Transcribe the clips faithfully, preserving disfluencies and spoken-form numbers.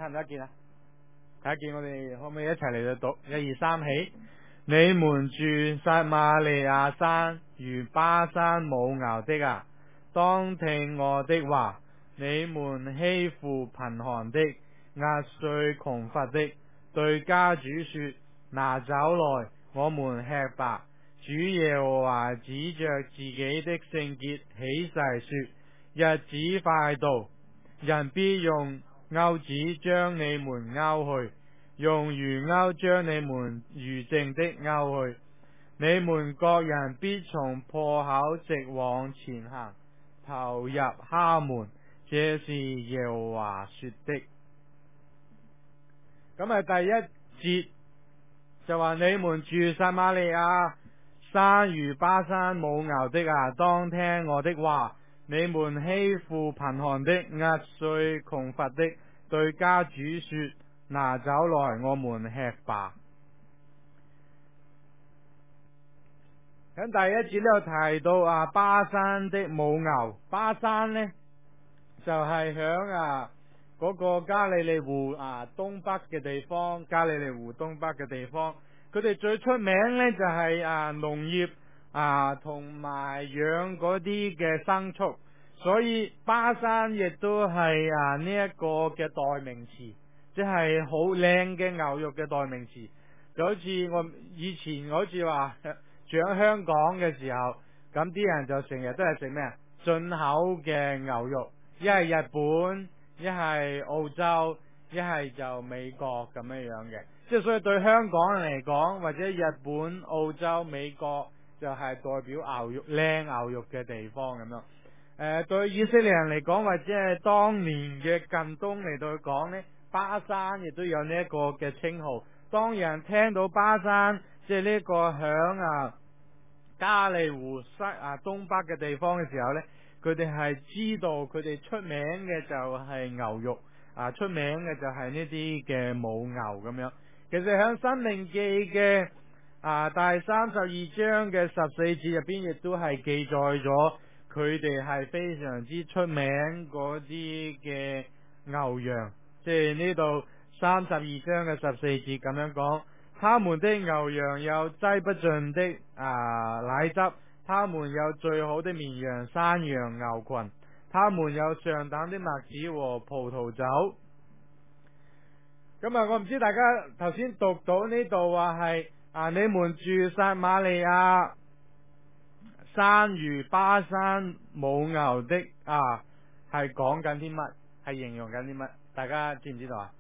睇唔睇得見啊？睇得見，我哋可唔可以一齊嚟到讀？一二三起！你們住撒瑪利亞山如巴山母牛的啊，當聽我的話。你們欺負貧寒的，壓碎窮乏的，對家主說：拿酒來，我們吃吧。主耶和華指着自己的聖潔起誓說：日子快到，人必用鈎子將你們鈎去，用魚鈎將你們餘剩的鈎去。你們各人必從破口直往前行，投入哈門。這是耶和華說的。咁啊，第一節就話：你們住撒瑪利亞山如巴山母牛的啊，當聽我的話。你們欺負貧寒的，壓碎窮乏的，對家主說：拿酒來，我們吃吧。咁第一節呢度提到啊，巴山的母牛。巴山呢就係響啊嗰個加利利湖啊東北嘅地方，加利利湖東北嘅地方，佢哋最出名呢就係啊農業啊同埋養嗰啲嘅牲畜，所以巴山亦都係啊呢一個嘅代名詞，即係好靚嘅牛肉嘅代名詞。就好似我以前好似話住喺香港嘅時候，咁啲人就成日都係食咩啊？進口嘅牛肉。一係日本，一係澳洲，一係就美國咁樣樣嘅，即係所以對香港人嚟講，或者日本、澳洲、美國就係代表牛肉靚牛肉嘅地方咁樣。誒、呃，對以色列人嚟講，或者係當年嘅近東嚟到去講呢，巴山亦都有呢一個嘅稱號。當人聽到巴山，即係呢個響啊加利湖西啊東北嘅地方嘅時候呢，佢哋係知道佢哋出名嘅就係牛肉啊，出名嘅就係呢啲嘅母牛咁樣。其實喺《申命記》嘅啊第三十二章嘅十四節入邊，亦都係記載咗佢哋係非常之出名嗰啲嘅牛羊。即係呢度三十二章嘅十四節咁樣講，他們的牛羊有擠不盡的啊奶汁。他們有最好的綿羊、山羊、牛群，他們有上等的麥子和葡萄酒。咁啊，我唔知大家頭先讀到呢度話係啊，你們住撒瑪利亞山如巴山母牛的啊，係講緊啲乜？係形容緊啲乜？大家知唔知道啊？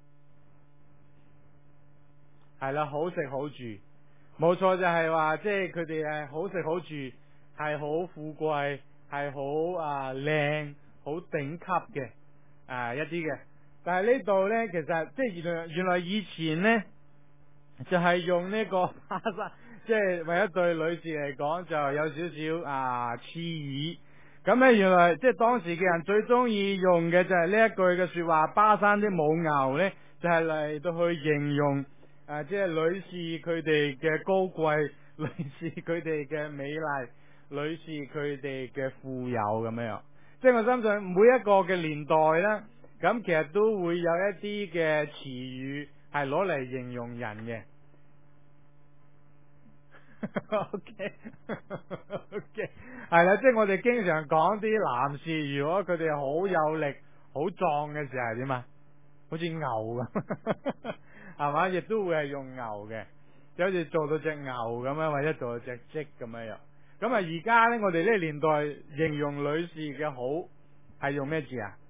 係啦，好食好住。冇錯，就係話，即係佢哋係好食好住，係好富貴，係好啊靚，好頂級嘅啊一啲嘅。但係呢度呢，其實即係原來原來以前呢，就係、是、用呢個巴山，即係為一對女士嚟講，就有少少啊刺耳。咁咧，原來即係當時嘅人最中意用嘅就係呢一句嘅說話，巴山啲母牛呢，就係、是、嚟到去形容。啊！即係女士佢哋嘅高貴，女士佢哋嘅美麗，女士佢哋嘅富有咁樣。即係我相信每一個嘅年代咧，咁其實都會有一啲嘅詞語係攞嚟形容人嘅。OK OK 係啦，即係我哋經常講啲男士，如果佢哋好有力、好壯嘅時候係點啊？好似牛咁。係嘛，亦都會係用牛嘅，就好似做到隻牛咁樣，或者做到隻雞咁樣樣。咁啊，而家咧，我哋呢個年代形容女士嘅好係用咩字啊？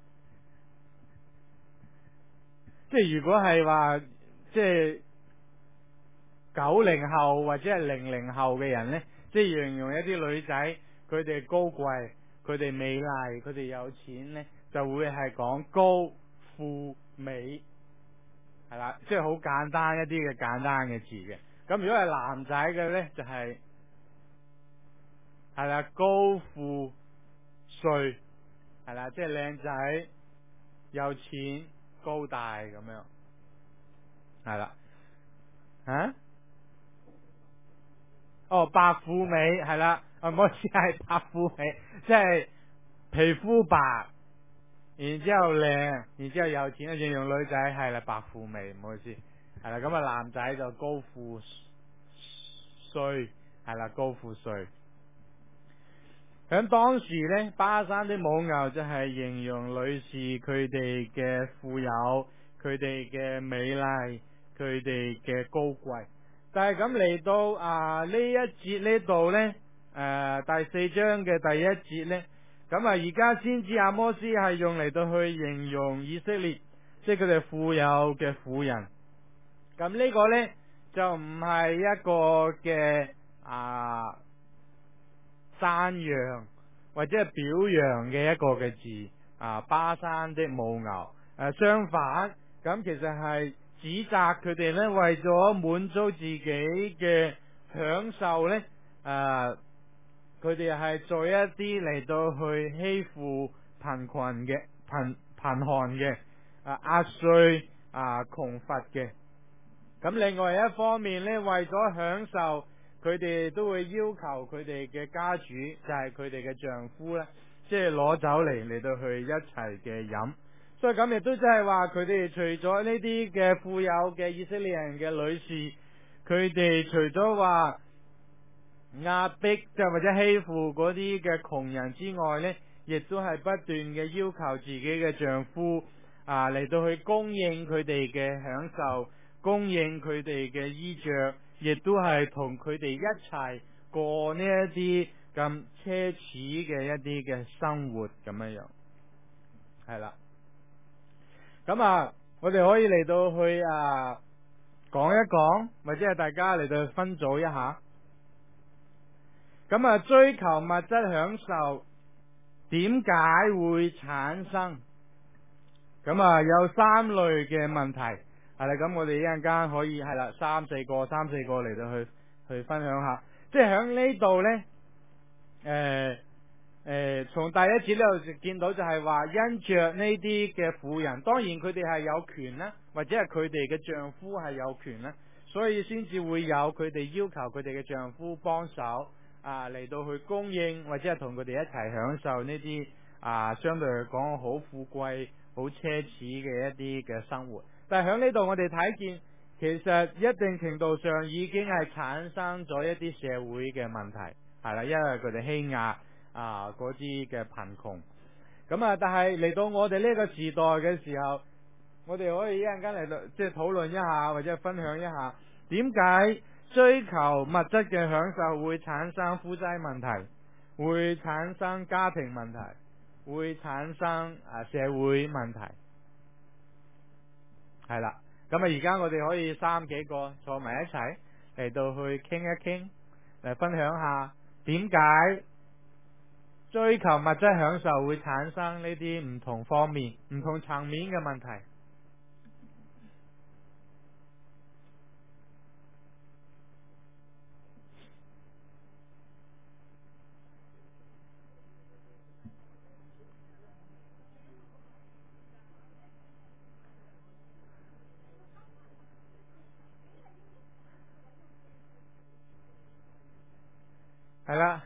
即係如果係話，即係九零後或者係零零後嘅人咧，即係形容一啲女仔，佢哋高貴，佢哋美麗，佢哋有錢咧，就會係講高富美。係啦，即係好簡單一啲嘅簡單嘅字嘅。咁如果係男仔嘅咧，就係係啦，高富帥，係啦，即係靚仔、有錢、高大咁樣。係啦，啊？哦，白富美係啦，啊，我只係白富美，即係皮膚白， 然之後靚，然之後有錢，形容女仔係啦，白富美，唔好意思，係啦，咁啊男仔就高富帥，係啦，高富帥。喺當時呢，巴山的母牛就係形容女士佢哋嘅富有，佢哋嘅美麗，佢哋嘅高貴。但係咁嚟到啊呢一節呢度呢，誒、呃、第四章嘅第一節呢，咁啊而家先知阿摩斯係用嚟到去形容以色列，即係佢哋富有嘅婦人。咁呢個呢，就唔係一個嘅啊讚揚或者係表揚嘅一個嘅字啊，巴山的母牛。誒、啊、相反，咁其實係指責佢哋呢，為咗滿足自己嘅享受呢，誒佢哋係做一啲嚟到去欺負貧困嘅貧貧寒嘅啊壓碎啊窮乏嘅。咁另外一方面呢，為咗享受，佢哋都會要求佢哋嘅家主，就係佢哋嘅丈夫呢，即係攞酒嚟嚟到去一齊嘅飲。所以咁亦都即係話，佢哋除咗呢啲嘅富有嘅以色列人嘅女士，佢哋除咗話壓迫即係或者欺負嗰啲嘅窮人之外呢，亦都係不斷嘅要求自己嘅丈夫啊嚟到去供應佢哋嘅享受，供應佢哋嘅衣着，亦都係同佢哋一齊過呢一啲咁奢侈嘅一啲嘅生活咁樣樣，係啦。咁啊，我哋可以嚟到去啊講一講，或者係大家嚟到去分組一下。咁啊，追求物質享受點解會產生？咁啊，有三類嘅問題係啦。咁我哋一陣間可以係啦，三四個、三四個嚟到去去分享下。即係喺呢度呢，誒、呃、誒、呃，從第一節呢度見到就係話，因着呢啲嘅婦人，當然佢哋係有權啦，或者係佢哋嘅丈夫係有權啦，所以先至會有佢哋要求佢哋嘅丈夫幫手啊嚟到去供應，或者係同佢哋一齊享受呢啲啊相對嚟講好富貴、好奢侈嘅一啲嘅生活。但係喺呢度我哋睇見，其實一定程度上已經係產生咗一啲社會嘅問題，係啦，因為佢哋欺壓啊嗰啲嘅貧窮。咁啊，但係嚟到我哋呢個時代嘅時候，我哋可以一陣間嚟到即係討論一下，或者分享一下，點解追求物質嘅享受會產生夫妻問題，會產生家庭問題，會產生啊社會問題。係啦，咁啊而家我哋可以三幾個坐埋一齊嚟到去傾一傾，嚟分享下點解追求物質享受會產生呢啲唔同方面、唔同層面嘅問題。係啦。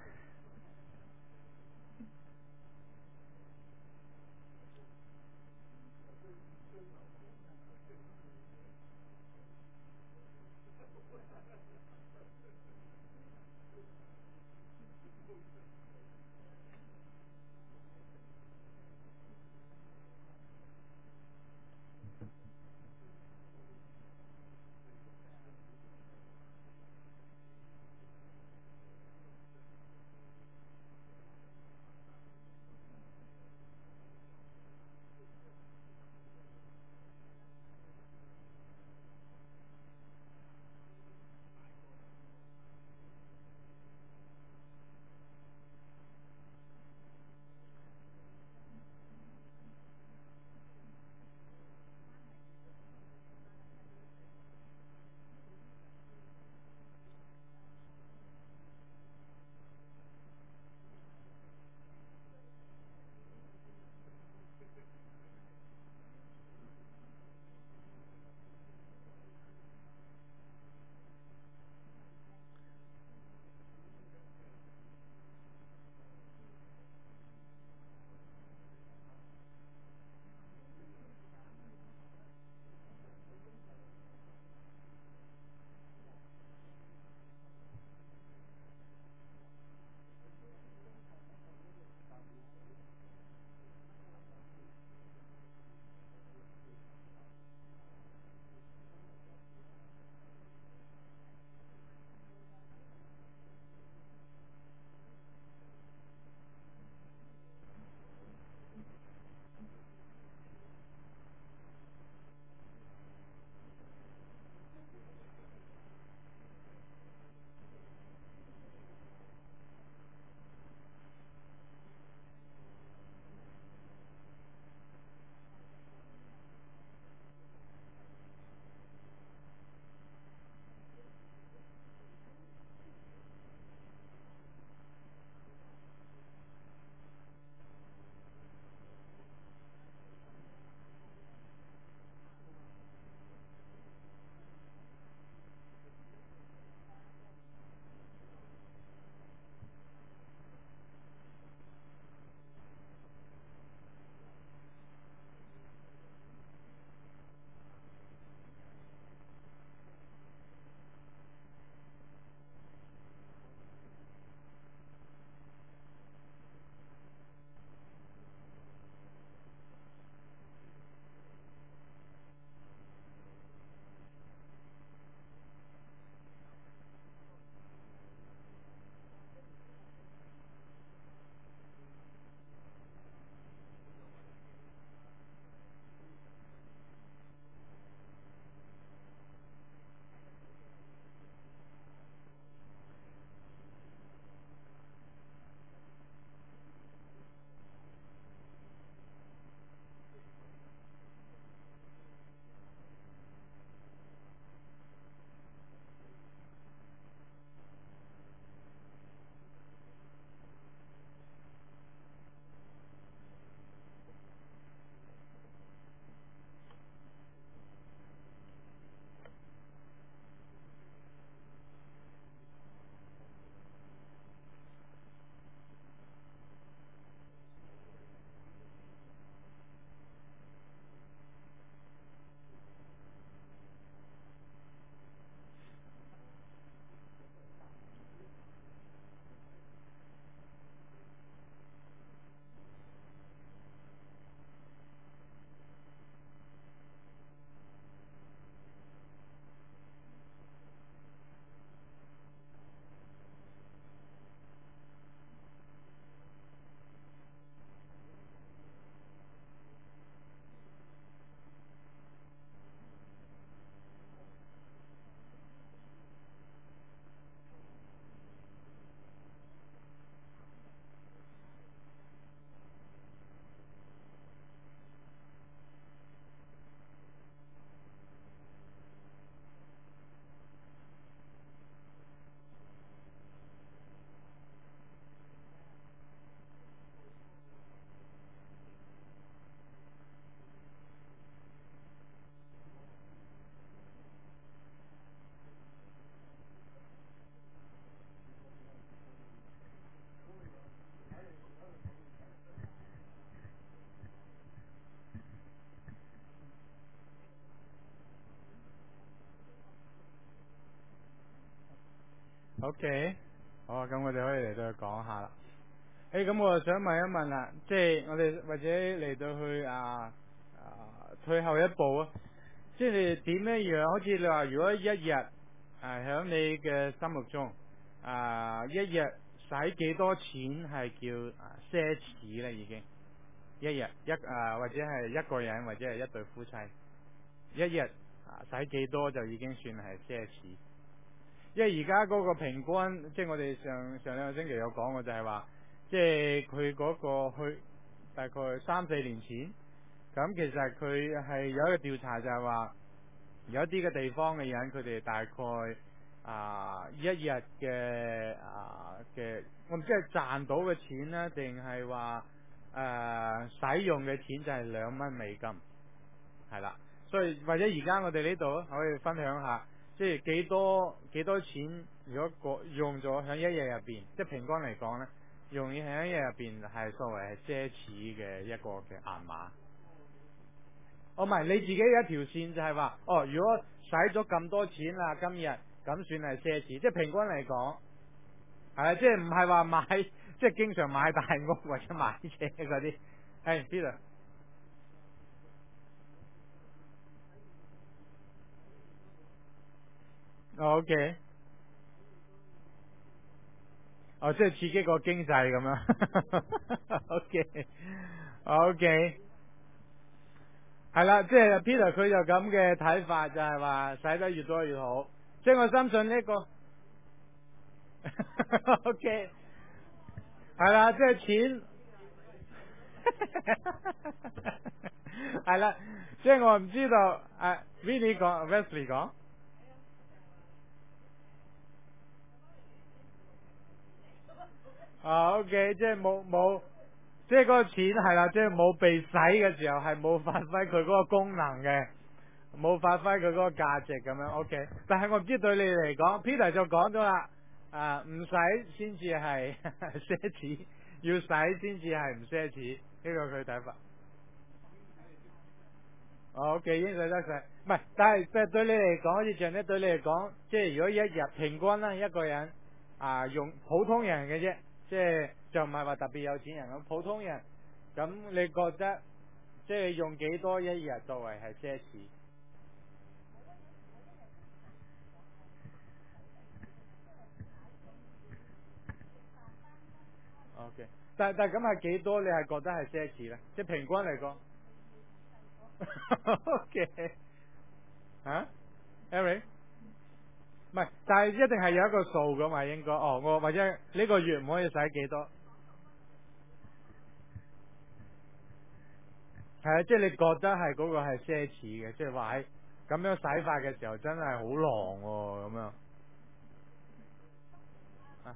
OK，好，咁我哋可以嚟到去講下啦。誒，咁我就想問一問啦，即係我哋或者嚟到去啊啊退後一步啊，即係你點樣樣？好似你話，如果一日啊喺你嘅心目中啊一日使幾多錢係叫啊奢侈咧？已經一日一啊或者係一個人或者係一對夫妻，一日啊使幾多就已經算係奢侈。因為而家嗰個平均，即係我哋上上兩個星期有講過，就係話，即係佢嗰個去大概三四年前，咁其實佢係有一個調查就係話，有一啲嘅地方嘅人，佢哋大概啊、呃、一日嘅啊嘅，我唔知係賺到嘅錢呢，定係話誒使用嘅錢就係兩蚊美金，係啦。所以或者而家我哋呢度可以分享下。即係幾多幾多錢？如果個用咗喺一日入邊，即係平均嚟講咧，用於喺一日入邊係作為係奢侈嘅一個嘅銀碼。哦，唔係你自己有一條線就係話，哦，如果使咗咁多錢啦，今日咁算係奢侈。即係平均嚟講，係啊，即係唔係話買，即係經常買大屋或者買車嗰啲。係 Peter。哦，OK。哦，即係刺激個經濟咁樣。OK，OK，係啦，即係 Peter 佢就咁嘅睇法，就係話使得越多越好。即係我相信呢個，OK，係啦，即係錢，係啦，即係我唔知道，誒，Vinny 講，Wesley 講，啊，OK，即係冇冇。即係嗰個錢係啦，即係冇被使嘅時候係冇發揮佢嗰個功能嘅，冇發揮佢嗰個價值咁樣。OK，但係我唔知對你嚟講，Peter 就講咗啦，啊唔使先至係奢侈，要使先至係唔奢侈，呢個佢睇法。哦，OK，應使得使，唔係，但係即係對你嚟講，好似像咧對你嚟講，即係如果一日平均啦，一個人啊用普通人嘅啫，即係就唔係話特別有錢人咁，普通人，咁你覺得即係用幾多一日作為係奢侈？OK，但但係咁係幾多？你係覺得係奢侈咧？即係平均嚟講，OK，啊，Eric？唔係，但係一定係有一個數噶嘛，應該哦，我或者呢個月唔可以使幾多？係啊，即係你覺得係嗰個係奢侈嘅，即係話喺咁樣使法嘅時候真係好狼喎，咁樣啊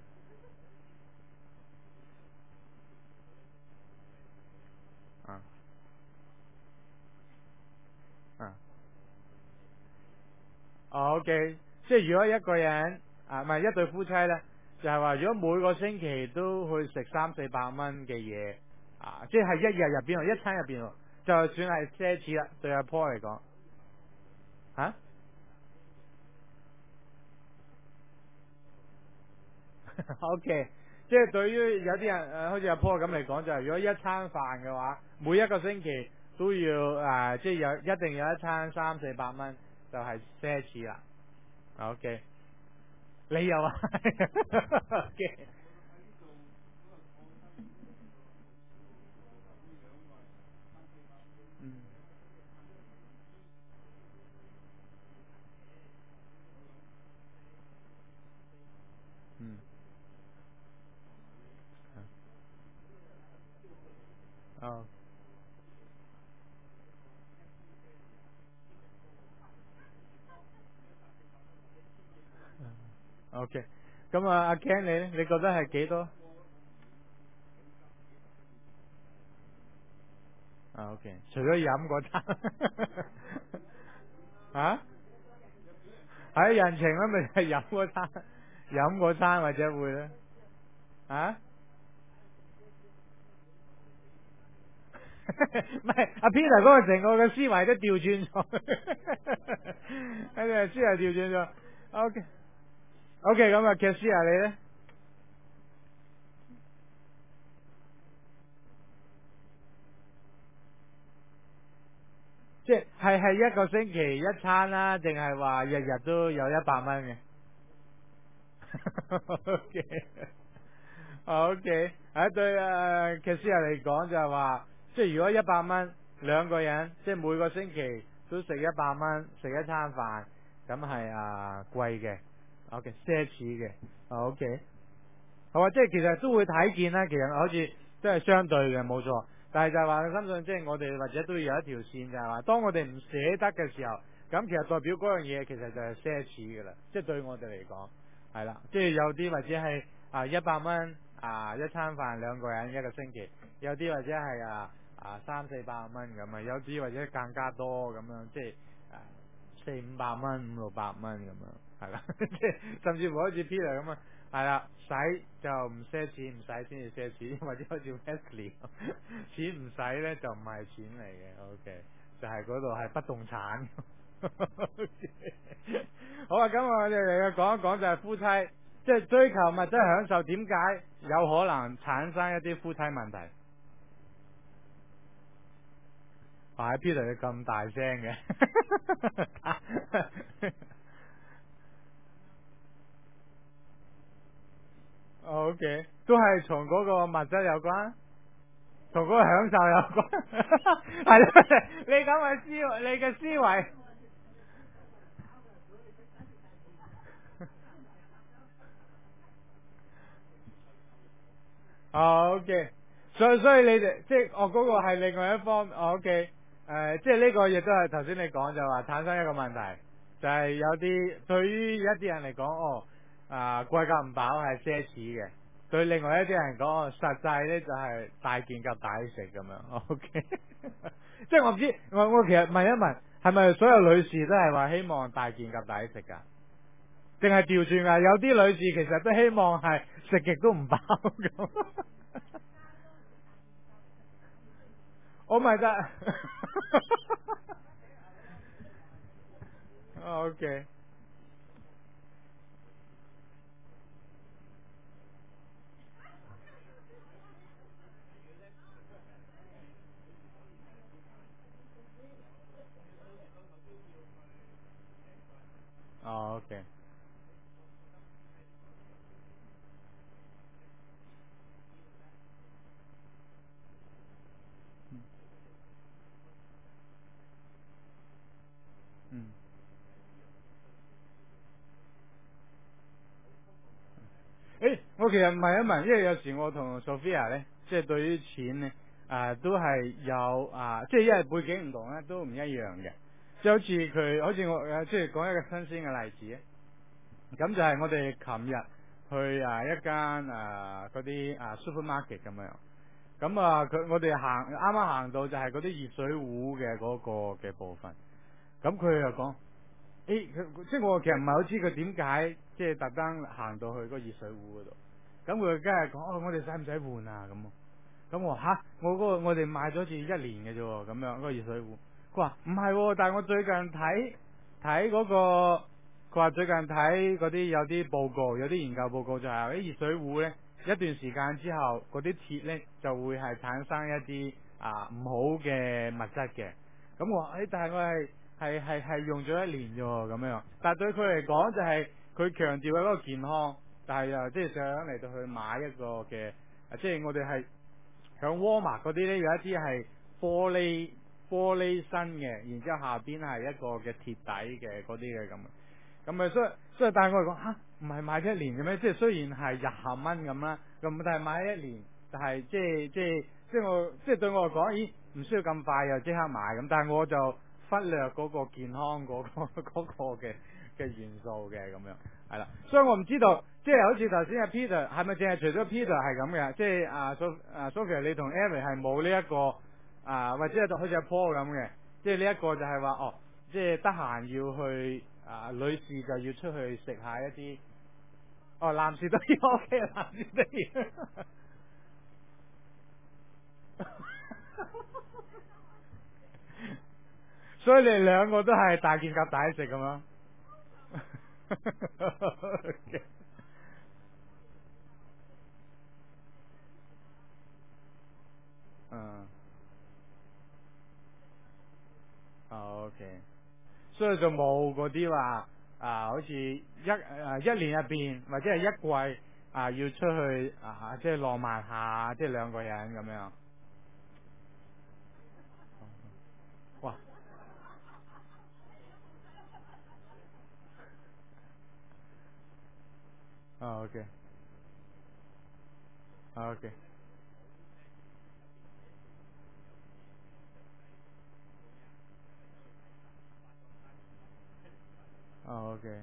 啊啊哦，OK，即係如果一個人啊，唔係一對夫妻咧，就係話如果每個星期都去食三四百蚊嘅嘢啊，即係一日入邊喎，一餐入邊喎，就算係奢侈啦，對阿 Paul 嚟講嚇。OK，即係對於有啲人誒、呃，好似阿 Paul 咁嚟講，就係、是、如果一餐飯嘅話，每一個星期都要誒、呃，即係有一定有一餐三四百蚊，就係奢侈啦。OK，你有啊？OK，嗯嗯，哦，OK，咁啊，阿 Ken 你咧，你覺得係幾多？啊，OK，除咗飲嗰餐，啊，喺人情咧，咪係飲嗰餐，飲嗰餐或者會咧，啊？唔係阿 Peter 嗰個成個嘅思維都調轉咗，跟住思維調轉咗。OK， OK， 咁啊，劇師啊，你咧？即係係一個星期一餐啦，定係話日日都有一百蚊嘅？OK，OK，啊對啊，劇師啊嚟講就係話，即係如果一百蚊兩個人，即係每個星期都食一百蚊食一餐飯，咁係啊貴嘅，OK 奢侈嘅，OK。好啊，即係其實都會睇見啦，其實好似即係相對嘅冇錯，但係就係話我相信，即係我哋或者都要有一條線，就係話當我哋唔捨得嘅時候，咁其實代表嗰樣嘢其實就係奢侈噶啦，即係對我哋嚟講係啦，即係有啲或者係啊一百蚊啊一餐飯兩個人一個星期，有啲或者係啊啊三四百蚊咁啊，有啲或者更加多咁樣，即係啊四五百蚊五六百蚊咁樣係啦，即係甚至乎好似 Peter 咁啊。係啦，使就唔奢侈，唔使先至奢侈，或者好似 Wesley，錢唔使咧就唔係錢嚟嘅，OK，就係嗰度係不動產。okay. 好啊，咁我哋嚟講一講就係夫妻，即係追求物質享受，點解有可能產生一啲夫妻問題？啊，Peter 你咁大聲嘅。O、okay. K， 都係從嗰個物質有關，同嗰個享受有關，係咯？你咁嘅思維，你嘅思維。哦，O K，所以所以你哋即係我嗰個係另外一方，O K，誒，即係呢個亦都係頭先你講就話產生一個問題，就係、是、有啲對於一啲人嚟講，哦，啊貴夾唔飽係奢侈嘅。對另外一啲人講，實際咧就係大件夾大食咁樣，OK。即係我唔知，我我其實問一問，係咪所有女士都係話希望大件夾大食噶？定係調轉啊？有啲女士其實都希望係食極都唔飽咁。我咪得。OK。哦，OK。嗯。誒，我其實問一問，因為有時我同 Sophia 咧，即係對於錢咧，啊都係有啊，即係因為背景唔同咧，都唔一樣嘅。即係好似佢，好似我誒，即係講一個新鮮嘅例子。咁就係我哋琴日去啊一間啊嗰啲啊 supermarket 咁樣。咁啊佢我哋行啱啱行到就係嗰啲熱水壺嘅嗰個嘅部分。咁佢又講。誒，佢即係我其實唔係好知佢點解即係特登行到去嗰個熱水壺嗰度，咁佢梗係講哦，我哋使唔使換啊咁？咁我話吓，我嗰個我哋買咗住一年嘅啫，咁樣嗰個熱水壺。佢話唔係，但係我最近睇睇嗰個，佢話最近睇嗰啲有啲報告，有啲研究報告就係啲熱水壺咧，一段時間之後嗰啲鐵咧就會係產生一啲啊唔好嘅物質嘅。咁我話誒，但係我係。係係係用咗一年啫咁樣，但係對佢嚟講就係佢強調嘅嗰個健康，但係又即係想嚟到去買一個嘅，即係我哋係響沃爾瑪嗰啲咧，有一啲係玻璃玻璃身嘅，然之後下邊係一個嘅鐵底嘅嗰啲嘅咁，咁咪所以所以但係我哋講吓，唔係買咗一年嘅咩？即係雖然係廿蚊咁啦，咁但係買一年，但係即係即係即係我即係對我嚟講，咦唔需要咁快又即刻買咁，但係我就。忽略嗰個健康嗰、嗰個嗰、嗰個嘅嘅元素嘅咁樣，係啦，所以我唔知道，即係好似頭先阿 Peter 係咪淨係除咗 Peter 係咁嘅，即係啊蘇啊 Sophia 你同 Eric 係冇呢一個啊，或者係好似阿 Paul 咁嘅，即係呢一個就係話哦，即係得閒要去啊，女士就要出去食下一啲，哦男士都要 OK， 男士都要。所以你哋兩個都係大件夾大食咁樣。 ？OK，嗯，哦，OK，所以就冇嗰啲話啊，好似一誒一年入邊或者係一季啊，要出去啊，即係浪漫下，即係兩個人咁樣。哇，哦，OK，哦，OK，哦，OK。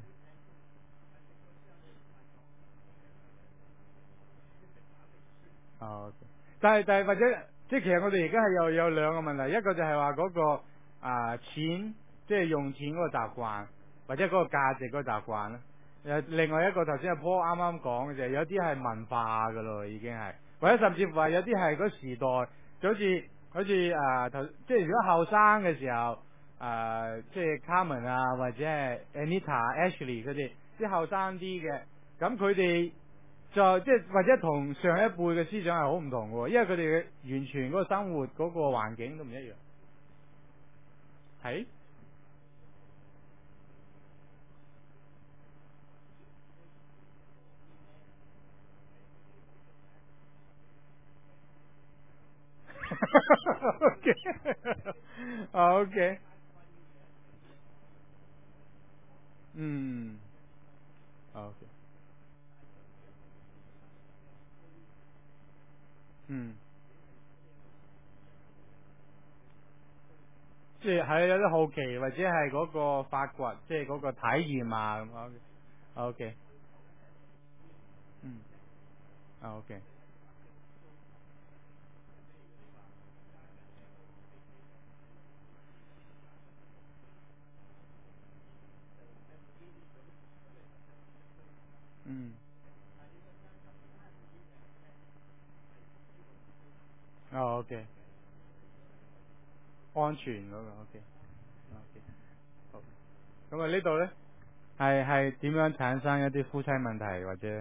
哦，但係但係或者即係其實我哋而家係有有兩個問題，一個就係話嗰個啊錢，即係用錢嗰個習慣，或者嗰個價值嗰個習慣啦。誒，另外一個頭先阿 Paul 啱啱講嘅就係有啲係文化噶咯，已經係，或者甚至乎係有啲係嗰時代，就好似好似啊頭，即係如果後生嘅時候，啊即係 Carmen 啊或者係 Anita、Ashley 佢哋啲後生啲嘅，咁佢哋。就即係或者同上一輩嘅思想係好唔同嘅，因為佢哋嘅完全嗰個生活嗰個環境都唔一樣。係？OK，啊 OK，嗯，OK，嗯，即係係有啲好奇或者係嗰個發掘，即係嗰個體驗啊咁。OK，嗯，啊 OK，嗯，啊 OK，安全嗰個 OK，OK，好。咁啊呢度咧係係點樣產生一啲夫妻問題或者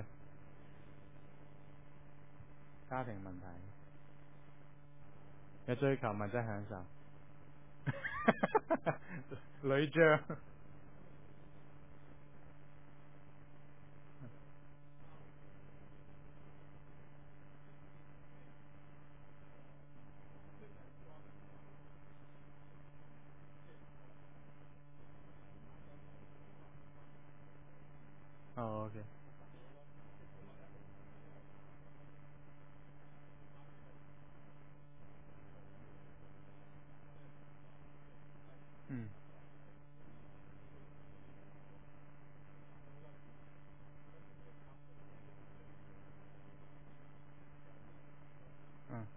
家庭問題？嘅追求咪真係享受。女將。哦，OK，嗯，嗯，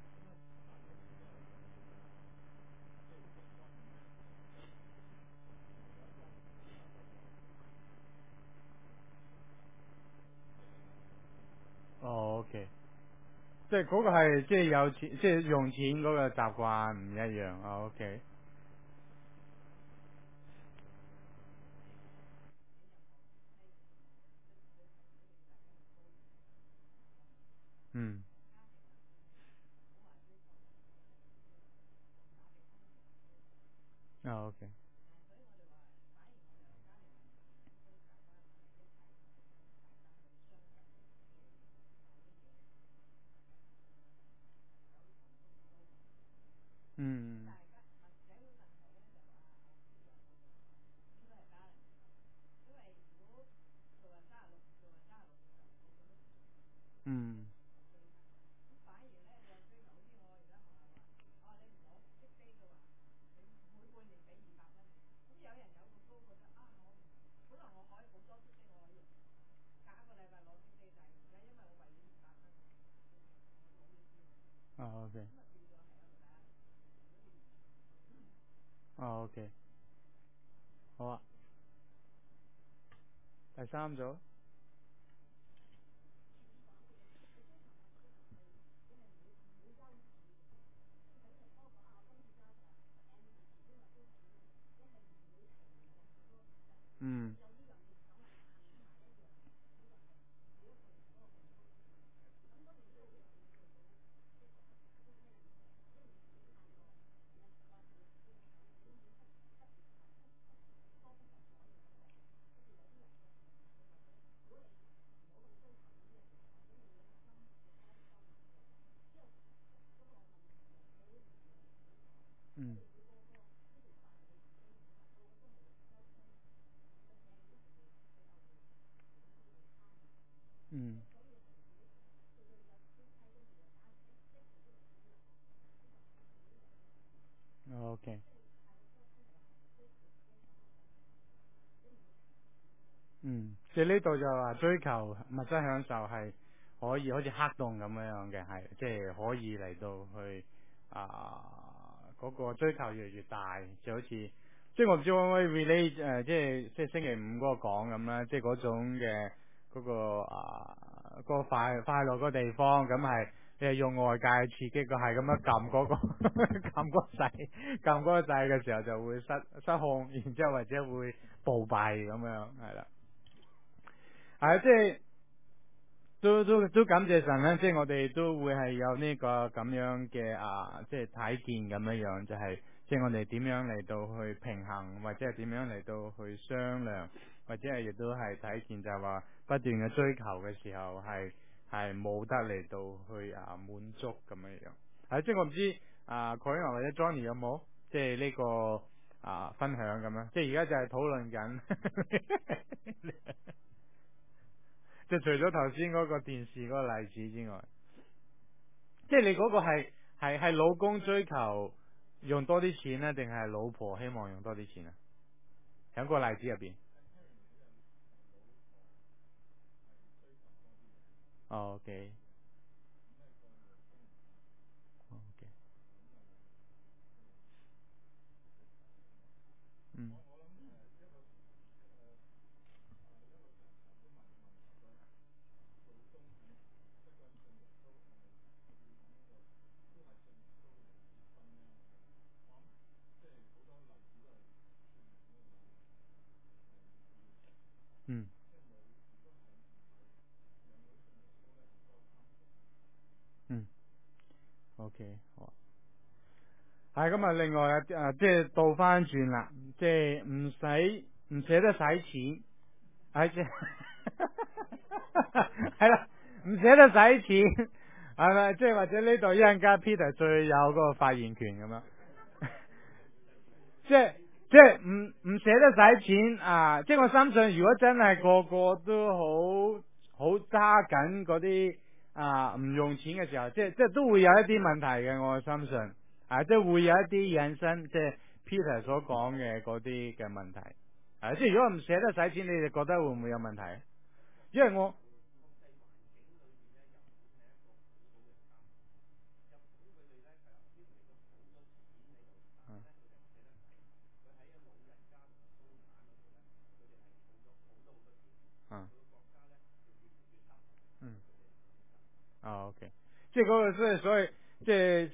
哦，OK，即係嗰個係即係有錢，即係用錢嗰個習慣唔一樣。哦，OK，嗯，哦，OK，嗯，嗯，哦，OK，哦，OK，好啊，第三組，嗯， 嗯。OK。嗯，即係呢度就話追求物質享受係可以好似黑洞咁樣樣嘅，係即係可以嚟到去啊嗰、個追求越嚟越大，就好似即係我唔知可唔可以 relate 誒、呃，即係即係星期五嗰個講咁啦，即係嗰種嘅嗰、個啊、嗰個快快樂嗰個地方，咁係你係用外界刺激個係咁樣撳嗰、個撳嗰個掣，撳嗰個掣嘅時候就會失失控，然之後或者會暴斃咁樣，係啦。係啊，即係都都都感謝神啦，即係我哋都會係有呢個咁樣嘅啊，即係睇見咁樣樣，就係即係我哋點樣嚟到去平衡，或者係點樣嚟到去商量，或者係亦都係睇見就係話不斷嘅追求嘅時候係係冇得嚟到去啊滿足咁樣樣。係即係我唔知啊 Corinna 或者 Johnny 有冇即係呢個啊分享咁樣，即係而家就係討論緊。即係除咗頭先嗰個電視嗰個例子之外，即係你嗰個係係係老公追求用多啲錢咧，定係老婆希望用多啲錢啊？喺個例子入邊。哦，OK，OK，嗯嗯嗯，OK，好。係咁啊！另外啊，誒，即係倒翻轉啦，即係唔使唔捨得使錢，係即係係啦，唔捨得使錢，係咪？即係或者呢度一陣間 Peter 最有嗰個發言權咁樣，即係即係唔唔捨得使錢啊！即係我相信，如果真係個個都好好揸緊嗰啲啊唔用錢嘅時候，即係即係都會有一啲問題嘅，我相信啊，即係會有一啲引申，即係 Peter 所講嘅嗰啲嘅問題啊！即係如果唔捨得使錢，你哋覺得會唔會有問題？因為我嗯嗯嗯啊 OK，即係嗰個所以所以即係。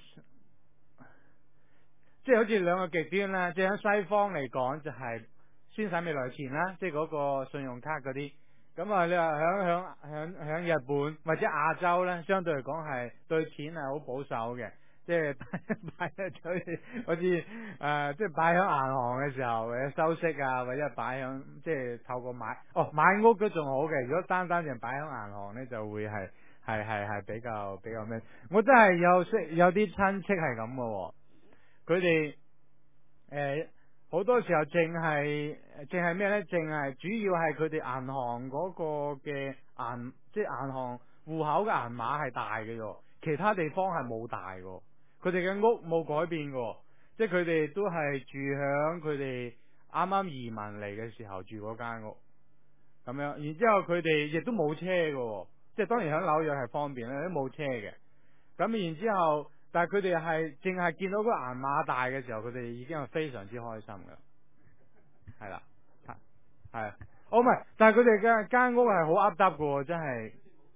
即係好似兩個極端啦，即係喺西方嚟講就係先使未來錢啦，即係嗰個信用卡嗰啲。咁啊，你話響響響響日本或者亞洲咧，相對嚟講係對錢係好保守嘅，即係擺喺好似好似誒，即係擺響銀行嘅時候或者收息啊，或者擺響即係透過買哦買屋都仲好嘅。如果單單淨擺響銀行咧，就會係係係係比較比較咩？我真係有識有啲親戚係咁嘅喎。佢哋誒好多時候淨係淨係咩咧？淨係主要係佢哋銀行嗰個嘅銀，即係銀行戶口嘅銀碼係大嘅喎，其他地方係冇大嘅。佢哋嘅屋冇改變嘅，即係佢哋都係住響佢哋啱啱移民嚟嘅時候住嗰間屋咁樣。然之後佢哋亦都冇車嘅，即係當然響紐約係方便啦，都冇車嘅。咁然之後，但係佢哋係淨係見到個銀碼大嘅時候，佢哋已經係非常之開心噶啦，係啦，係係，哦唔係，但係佢哋嘅間屋係好噏耷嘅，真係，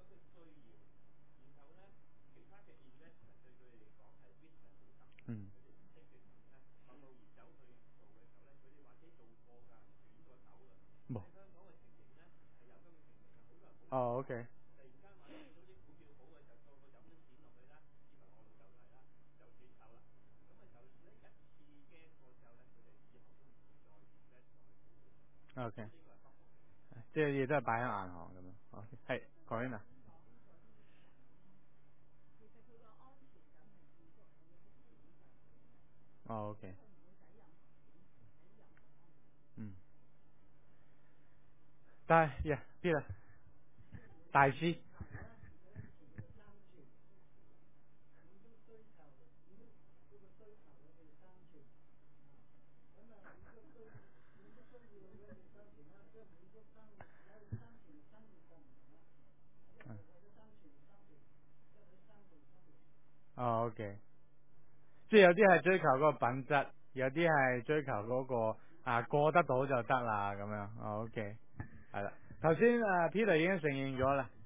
嗯，冇，哦，OK，OK，即係亦都係擺喺銀行咁樣，OK，係，Corinna，哦，OK，嗯，但係，yeah，Peter。 大師。哦，OK，即係有啲係追求嗰個品質，有啲係追求嗰、嗰個啊過得到就得啦咁樣。哦，OK，係啦。頭先誒 Peter 已經承認咗啦，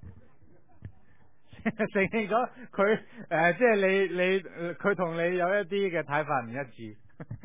承認咗佢誒，即係你你佢同、呃、你有一啲嘅睇法唔一致。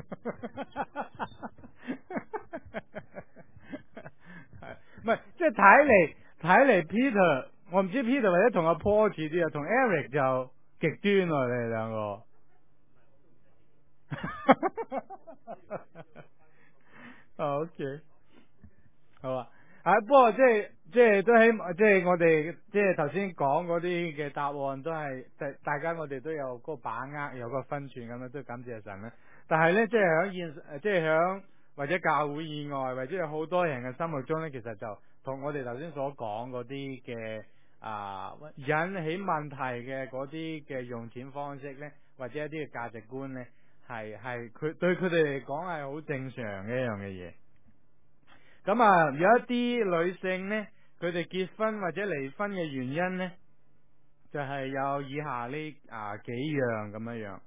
係，唔係即係睇嚟睇嚟 Peter，我唔知 Peter 或者同阿 Paul 似啲啊，同 Eric 就極端喎，你哋兩個。O K， 好啊，啊不過即係即係都希望即係我哋即係頭先講嗰啲嘅答案都係大大家我哋都有個把握，有個分寸咁樣，都感謝神啦。但係咧，即係喺現誒，即係喺或者教會以外，或者有好多人嘅心目中咧，其實就同我哋頭先所講嗰啲嘅啊引起問題嘅嗰啲嘅用錢方式咧，或者一啲嘅價值觀咧。係係佢對佢哋嚟講係好正常嘅一樣嘅嘢。咁啊，有一啲女性呢，佢哋結婚或者離婚嘅原因呢，就係、是、有以下呢啊幾樣咁樣樣。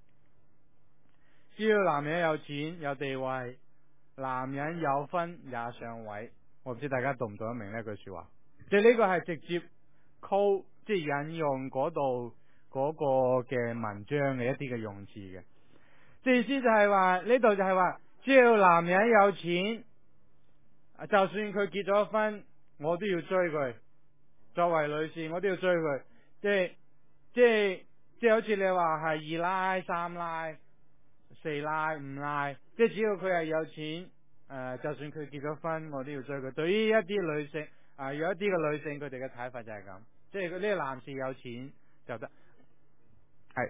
只要男人有錢有地位，男人有分也上位。我唔知大家讀唔讀得明呢句說話？即係呢個係直接 call 即係引用嗰度嗰個嘅文章嘅一啲嘅用詞嘅。即意思就係話呢度就係話，只要男人有錢，就算佢結咗婚，我都要追佢。作為女士，我都要追佢。即係即係即係好似你話係二奶、三奶、四奶、五奶，即係只要佢係有錢，誒、呃，就算佢結咗婚，我都要追佢。對於一啲女性，啊、呃，有一啲嘅女性，佢哋嘅睇法就係咁，即係呢個男士有錢就得，係。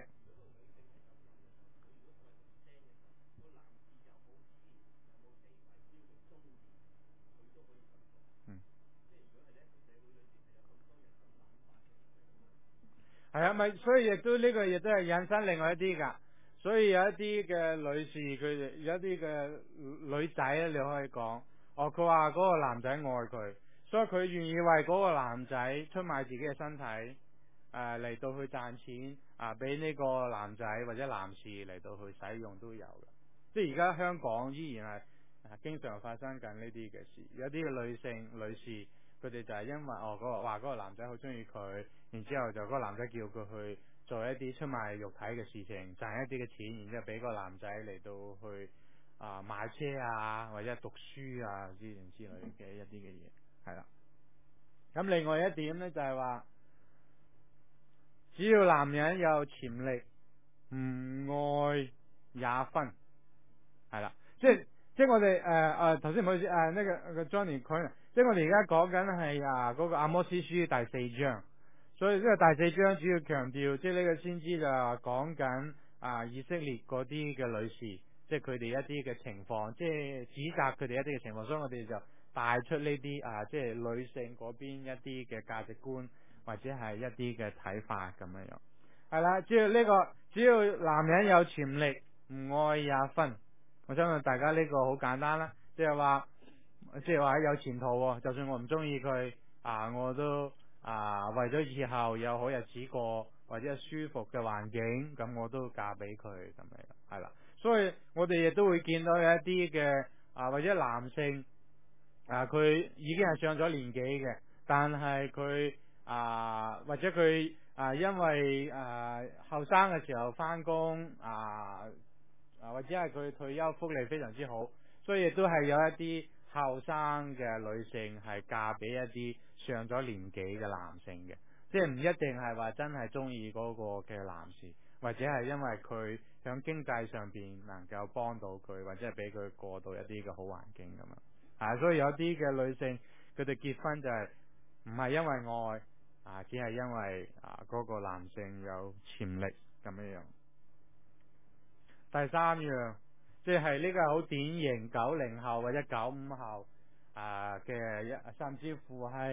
係啊，咪所以亦都呢個亦都係引申另外一啲噶，所以有一啲嘅女士，佢哋有一啲嘅女仔咧，你可以講，哦，佢話嗰個男仔愛佢，所以佢願意為嗰個男仔出賣自己嘅身體，誒、呃、嚟到去賺錢，啊俾呢個男仔或者男士嚟到去使用都有嘅，即係而家香港依然係啊經常發生緊呢啲嘅事，有啲嘅女性女士。佢哋就係因為哦嗰、嗰個話嗰個男仔好中意佢，然之後就嗰個男仔叫佢去做一啲出賣肉體嘅事情，賺一啲嘅錢，然之後俾個男仔嚟到去啊、呃、買車啊或者讀書啊之類之類嘅一啲嘅嘢，係啦。咁另外一點呢，就係話，只要男人有潛力，唔愛也分，係啦，即係。即係我哋誒誒頭先唔好意思誒、呃、呢個個 Johnny 佢，即係我哋而家講緊係啊嗰個阿摩司書第四章，所以呢個第四章主要強調，即係呢個先知就係講緊啊以色列嗰啲嘅女士，即係佢哋一啲嘅情況，即係指責佢哋一啲嘅情況，所以我哋就帶出呢啲啊即係女性嗰邊一啲嘅價值觀或者係一啲嘅睇法咁樣樣，係啦，只要呢個只要男人有潛力，唔愛也分。我相信大家呢個好簡單啦，即係話，即係話有前途，就算我唔中意佢，啊，我都啊為咗以後有好日子過，或者舒服嘅環境，咁我都嫁俾佢咁樣，係啦。所以我哋亦都會見到有一啲嘅啊或者男性啊，佢已經係上咗年紀嘅，但係佢啊或者佢啊因為啊後生嘅時候翻工啊。啊，或者係佢退休福利非常之好，所以亦都係有一啲後生嘅女性係嫁俾一啲上咗年紀嘅男性嘅，即係唔一定係話真係中意嗰個嘅男士，或者係因為佢響經濟上邊能夠幫到佢，或者係俾佢過到一啲嘅好環境咁啊。啊，所以有啲嘅女性佢哋結婚就係唔係因為愛啊，只係因為啊嗰個男性有潛力咁樣樣。第三樣，即係呢個係好典型九零後或者九五後啊嘅一，甚至乎係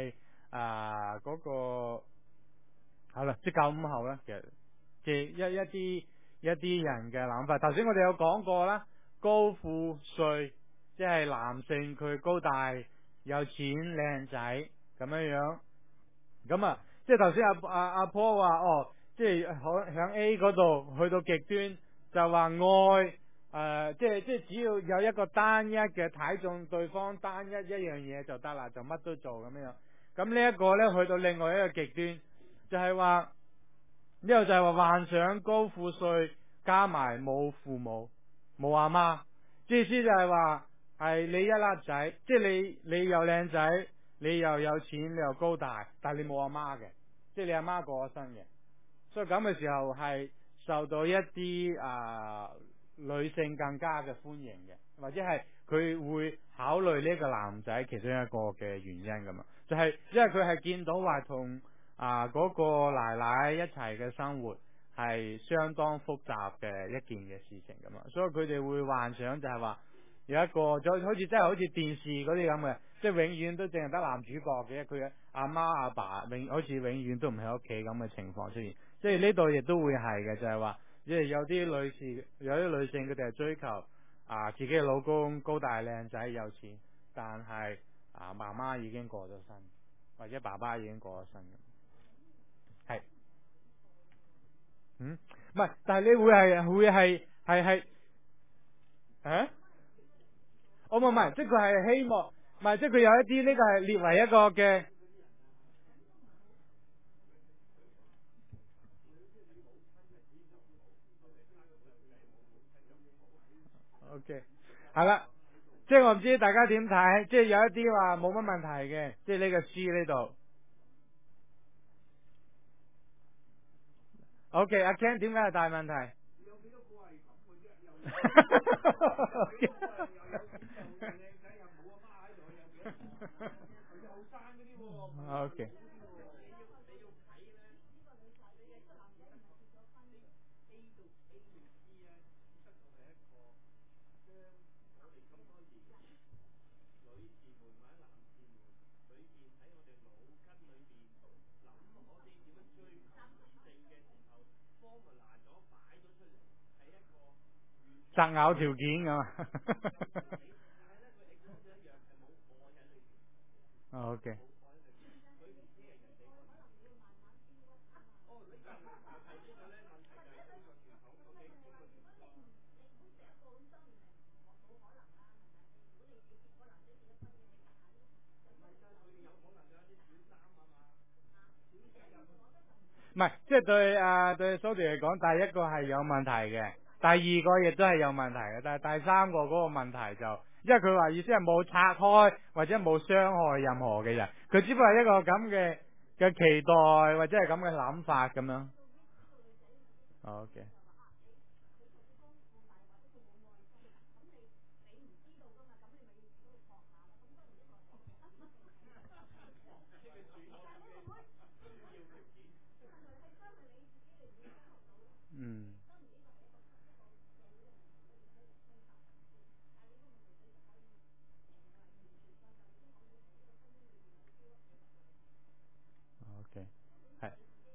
啊嗰個係啦，即九五後啦，其實即一一啲一啲人嘅諗法。頭先我哋有講過啦，高富帥即係男性佢高大有錢靚仔咁樣樣。咁啊，即係頭先阿阿阿坡話哦，即係響響 A 嗰度去到極端，就話愛誒、呃，即係即係只要有一個單一嘅睇中對方單一一樣嘢就得啦，就乜都做咁樣。咁呢一個咧去到另外一個極端，就係話呢個就係話幻想高富帥加埋冇父母冇阿媽，意思就係話係你一粒仔，即係你你又靚仔。你又有錢，你又高大，但係你冇阿媽嘅，即係你阿媽過咗身嘅，所以咁嘅時候係受到一啲啊、呃、女性更加嘅歡迎嘅，或者係佢會考慮呢個男仔其中一個嘅原因噶嘛，就係、是、因為佢係見到話同啊嗰個奶奶一齊嘅生活係相當複雜嘅一件嘅事情噶嘛，所以佢哋會幻想就係話有一個就好似真係好似電視嗰啲咁嘅。即係永遠都淨係得男主角嘅，佢嘅阿媽阿爸永好似永遠都唔喺屋企咁嘅情況出現。即係呢度亦都會係嘅，就係話，即係有啲女士，有啲女性佢哋係追求啊自己嘅老公高大靚仔有錢，但係啊媽媽已經過咗身，或者爸爸已經過咗身嘅。係，嗯，唔係，但係你會係會係係係，啊？哦，唔係唔係，即係佢係希望。唔係，即係佢有一啲呢個係列為一個嘅。OK，係啦，即係我唔知大家點睇，即係有一啲話冇乜問題嘅，即係呢個書呢度。OK，阿 Ken 點解係大問題？有幾多個係咁嘅啫？有幾多個係又有錢又靚仔又冇阿媽喺度，有幾多？佢哋後生嗰啲喎。OK。擇偶條件㗎嘛。OK。唔係，即係對啊對蘇迪嚟講，第一個係有問題嘅，第二個亦都係有問題嘅，但係第三個嗰個問題就，因為佢話意思係冇拆開或者冇傷害任何嘅人，佢只不過係一個咁嘅嘅期待或者係咁嘅諗法咁樣。OK。嗯。OK。係。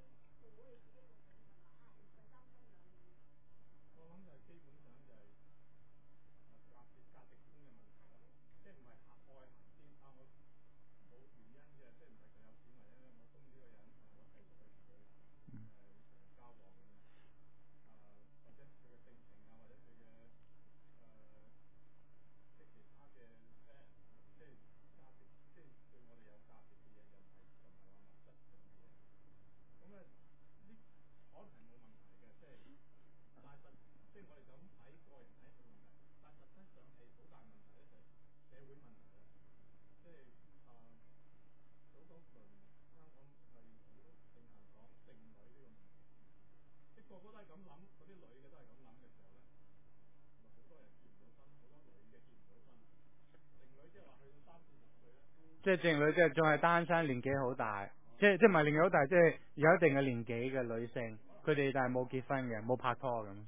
即係剩女，即係仲係單身，年紀好大，即係即係唔係年紀好大，即係有一定嘅年紀嘅女性，佢哋但係冇結婚嘅，冇拍拖咁。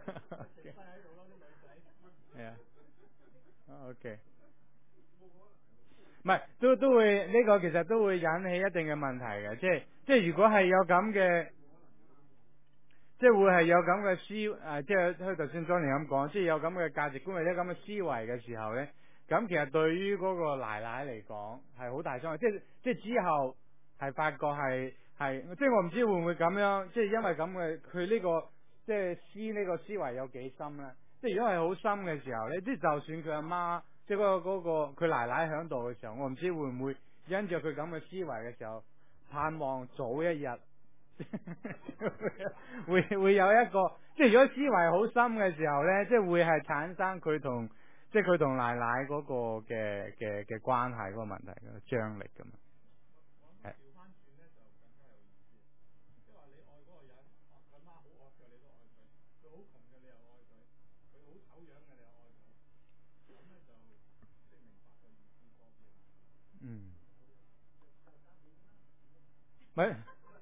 係啊，OK。唔係，都都會呢、這個其實都會引起一定嘅問題嘅，即係即係如果係有咁嘅，即係會係有咁嘅思誒、呃，即係佢頭先莊年咁講，即係有咁嘅價值觀或者咁嘅思維嘅時候咧，咁其實對於嗰個奶奶嚟講係好大傷害，即係即係之後係發覺係係，即係我唔知會唔會咁樣，即係因為咁嘅佢呢個即係思呢個思維有幾深咧？即係如果係好深嘅時候咧，即係就算佢阿媽。即係嗰個嗰個佢奶奶喺度嘅時候，我唔知會唔會因着佢咁嘅思維嘅時候，盼望早一日會會有一個，即係如果思維好深嘅時候咧，即係會係產生佢同即係佢同奶奶嗰個嘅嘅嘅關係嗰個問題嗰個張力㗎嘛。係。嗯。咪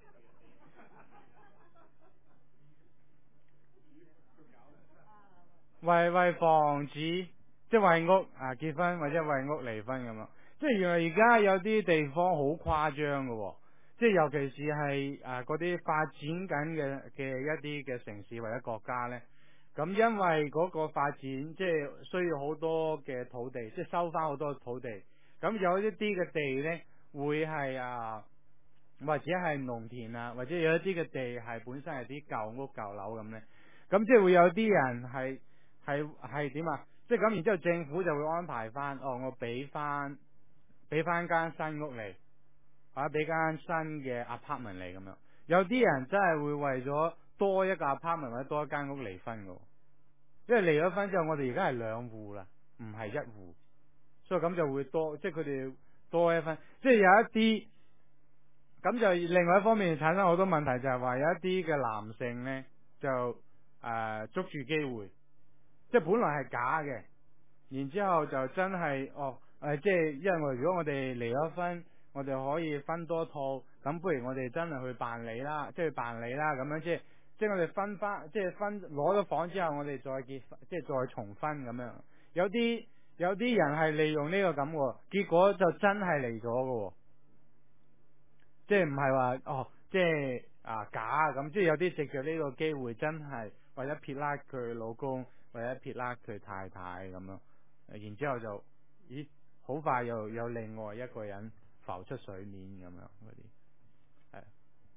為為防止即係為屋啊結婚或者為屋離婚咁樣，即係原來而家有啲地方好誇張嘅，即係尤其是係啊嗰啲發展緊嘅嘅一啲嘅城市或者國家呢。咁因為嗰個發展即係需要好多嘅土地，即係收翻好多土地，咁有一啲嘅地呢，會係啊。或者係農田啊，或者有一啲嘅地係本身係啲舊屋舊樓咁呢。咁即係會有啲人係係係點啊？即係咁，然之後政府就會安排翻，哦，我俾翻俾翻間新屋嚟，或者俾間新嘅 apartment 嚟咁樣。有啲人真係會為咗多一個 apartment 或者多一間屋離婚㗎，因為離咗婚之後，我哋而家係兩戶啦，唔係一戶，所以咁就會多，即係佢哋多一分，即係有一啲。咁就另外一方面產生好多問題，就係話有一啲嘅男性呢，就誒、呃、捉住機會，即係本來係假嘅，然之後就真係哦誒、呃，即係因為我如果我哋離咗婚，我哋可以分多套，咁不如我哋真係去辦理啦，即係辦理啦，咁樣即係即係我哋分翻，即係分攞咗房之後，我哋再結，即係再重婚咁樣。有啲有啲人係利用呢個咁，結果就真係離咗㗎。即係唔係話哦，即係啊假咁，即係有啲藉着呢個機會真係為咗撇甩佢老公，為咗撇甩佢太太咁樣，然之後就咦好快又有另外一個人浮出水面咁樣嗰啲，係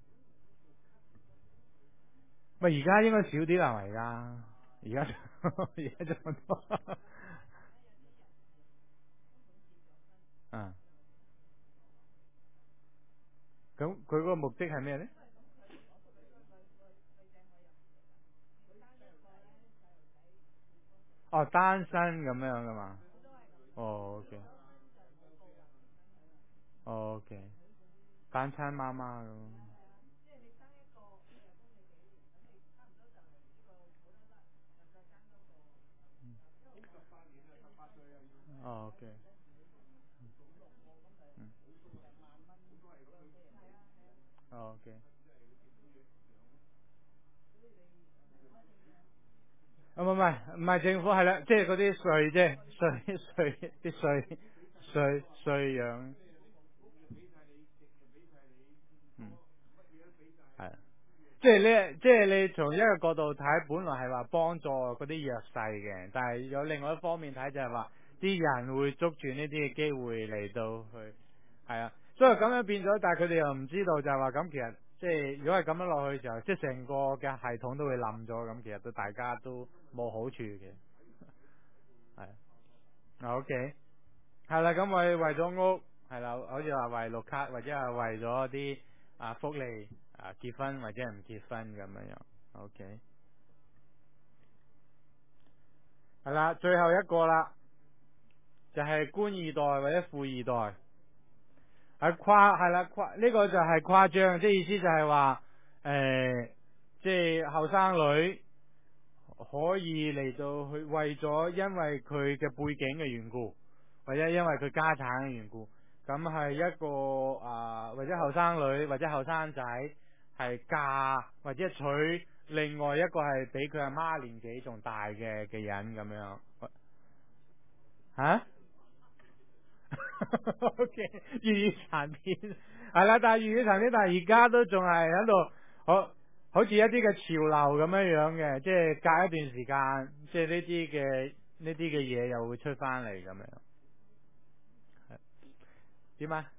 咪而家應該少啲啦？而家而家而家就咁多，嗯，咁佢嗰個目的係咩咧？哦，單身咁樣噶嘛？哦，OK，哦，OK，單親媽媽咁。哦，OK，嗯，哦，OK，啊唔係唔係唔係政府係啦，即係嗰啲稅啫，稅稅啲稅稅稅養，嗯，係。即係你，即係你從一個角度睇，本來係話幫助嗰啲弱勢嘅，但係有另外一方面睇就係話，啲人會捉住呢啲嘅機會嚟到去，係啊，所以咁樣變咗，但係佢哋又唔知道就係話咁，其實即係如果係咁樣落去嘅時候，即係成個嘅系統都會冧咗，咁其實對大家都冇好處嘅，係，OK，係啦，咁為為咗屋，係啦，好似話為綠卡或者係為咗啲啊福利。啊，結婚或者係唔結婚咁樣樣，OK，係啦，最後一個啦，就係、是、官二代或者富二代，係誇係啦誇呢個就係誇張，即係意思就係話，誒、呃，即係後生女可以嚟到去為咗因為佢嘅背景嘅緣故，或者因為佢家產嘅緣故，咁係一個啊、呃、或者後生女或者後生仔。係嫁或者娶另外一個係比佢阿媽年紀仲大嘅嘅人咁樣。吓？O K， 粵語殘片係啦，但係粵語殘片，但係而家都仲係喺度，好好似一啲嘅潮流咁樣樣嘅，即係隔一段時間，即係呢啲嘅呢啲嘅嘢又會出翻嚟咁樣。係點啊？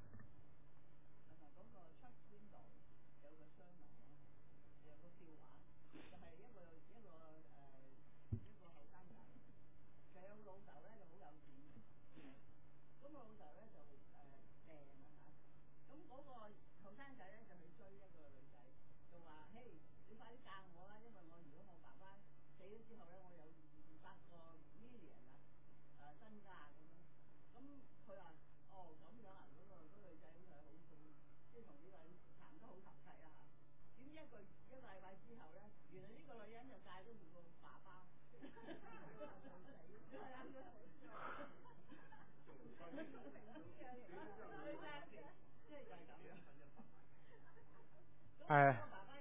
係。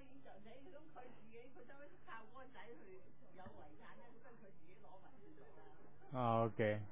哦，OK。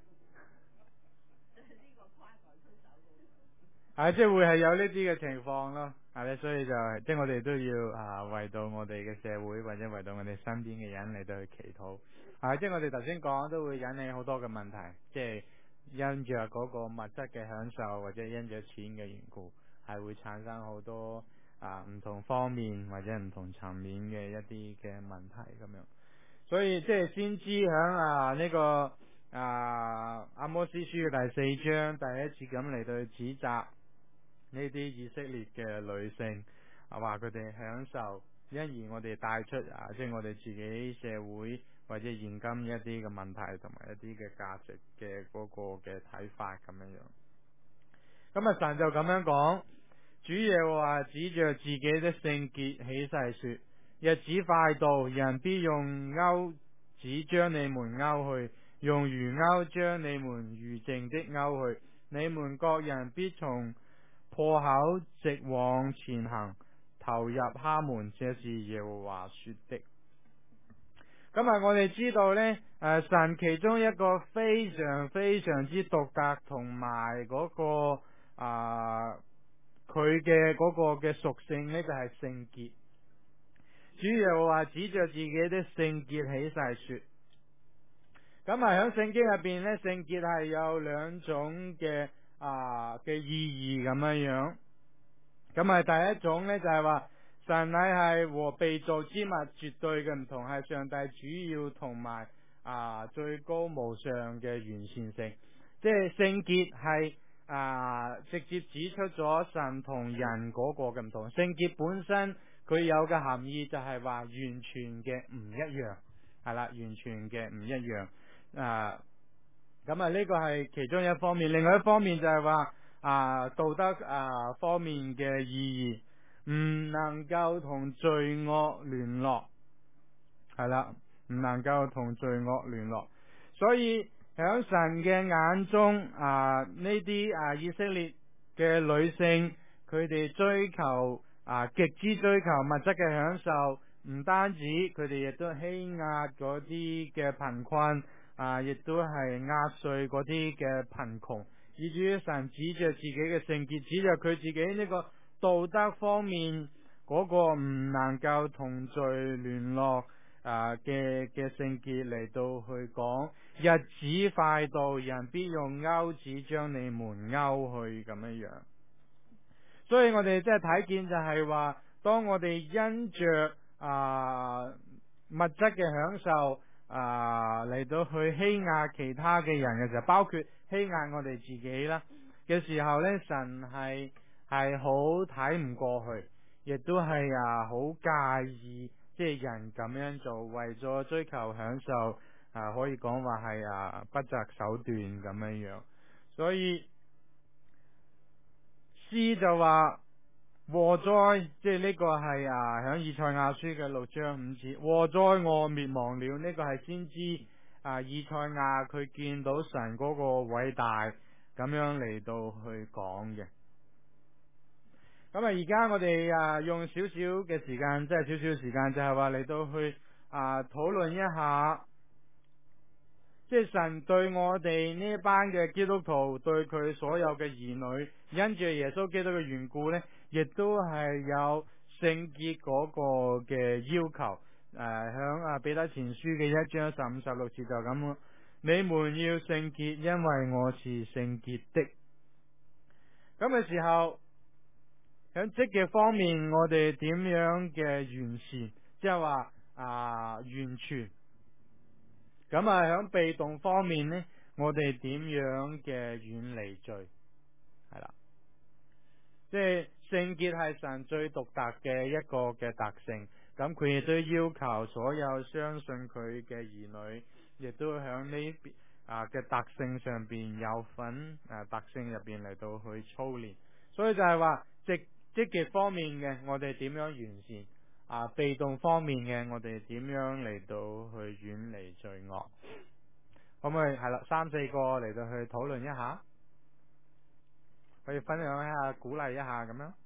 係，即係會係有呢啲嘅情況咯，係咧，所以就係即係我哋都要啊為到我哋嘅社會或者為到我哋身邊嘅人嚟到去祈禱。係，即係我哋頭先講都會引起好多嘅問題，即係因着嗰個物質嘅享受或者因着錢嘅緣故，係會產生好多啊唔同方面或者唔同層面嘅一啲嘅問題咁樣。所以即係先知響啊呢個啊阿摩司書嘅第四章第一次咁嚟到去指責呢啲以色列嘅女性，啊話佢哋享受，因而我哋帶出啊即係我哋自己社會或者現今一啲嘅問題同埋一啲嘅價值嘅嗰個嘅睇法咁樣樣。咁啊神就咁樣講，主耶和華指着自己的聖潔起誓說：日子快到，人必用鈎子將你們勾去，用魚鈎將你們餘剩的勾去，你們各人必從破口直往前行，投入哈門，這是耶和華說的。咁啊，我哋知道呢，誒，神其中一個非常非常之獨特同埋嗰個啊，佢嘅嗰個嘅屬性呢，就係聖潔。主耶和華指着自己的聖潔起誓說，咁啊喺聖經入邊呢，聖潔係有兩種嘅啊嘅意義咁樣樣。咁啊，第一種呢，就係話神乃係和被造之物絕對嘅唔同，係上帝主要同埋啊最高無上嘅完善性。即係聖潔係啊直接指出咗神同人嗰個嘅唔同。聖潔本身佢有嘅含義就係話完全嘅唔一樣，係啦，完全嘅唔一樣啊。咁啊呢個係其中一方面，另外一方面就係話啊道德啊方面嘅意義，唔能夠同罪惡聯絡，係啦，唔能夠同罪惡聯絡。所以喺神嘅眼中啊呢啲啊以色列嘅女性，佢哋追求啊極之追求物質嘅享受，唔單止佢哋亦都欺壓嗰啲嘅貧困。啊！亦都係壓碎嗰啲嘅貧窮，以至於神指着自己嘅聖潔，指着佢自己呢個道德方面嗰個唔能夠同罪聯絡啊嘅嘅聖潔嚟到去講，日子快到，人必用鈎子將你們勾去咁樣樣。所以我哋即係睇見就係話，當我哋因着啊物質嘅享受。啊！嚟到去欺壓其他嘅人嘅時候，包括欺壓我哋自己啦嘅時候呢，神係係好睇唔過去，亦都係啊好介意，即係人咁樣做，為咗追求享受啊，可以講話係啊不擇手段咁樣樣。所以詩就話。禍哉，即係呢個係啊，響以賽亞書嘅六章五節，禍哉我滅亡了。呢個係先知啊，以賽亞佢見到神嗰個偉大咁樣嚟到去講嘅。 咁啊，而家我哋啊用少少嘅時間，即係少少時間，就係話嚟到去啊討論一下，即係神對我哋呢班嘅基督徒，對佢所有嘅兒女，因住耶穌基督嘅緣故呢，亦都係有聖潔嗰個嘅要求。誒、呃，響啊彼得前書嘅一章十五十六節就咁，你們要聖潔，因為我是聖潔的。咁嘅時候，喺積極方面，我哋點樣嘅完善，即係話啊完全。咁啊，喺被動方面呢，我哋點樣嘅遠離罪？係啦，即係聖潔係神最獨特嘅一個嘅特性。咁佢亦都要求所有相信佢嘅兒女，亦都喺呢邊啊嘅特性上邊有份啊特性入邊嚟到去操練。所以就係話積積極方面嘅，我哋點樣完善？啊，被動方面嘅，我哋點樣嚟到去遠離罪惡？可唔可以係啦？三四個嚟到去討論一下，可以分享一下，鼓勵一下咁樣。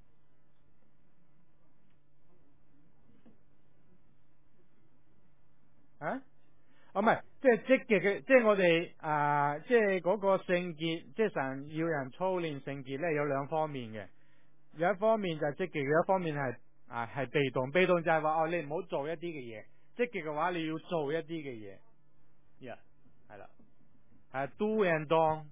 啊？哦，唔係，即係積極嘅，即係我哋啊，即係嗰個聖潔，即係神要人操練聖潔咧，有兩方面嘅。有一方面就係積極，有一方面係啊係被動。被動就係話哦，你唔好做一啲嘅嘢。積極嘅話，你要做一啲嘅嘢。呀，係啦，係 do and done，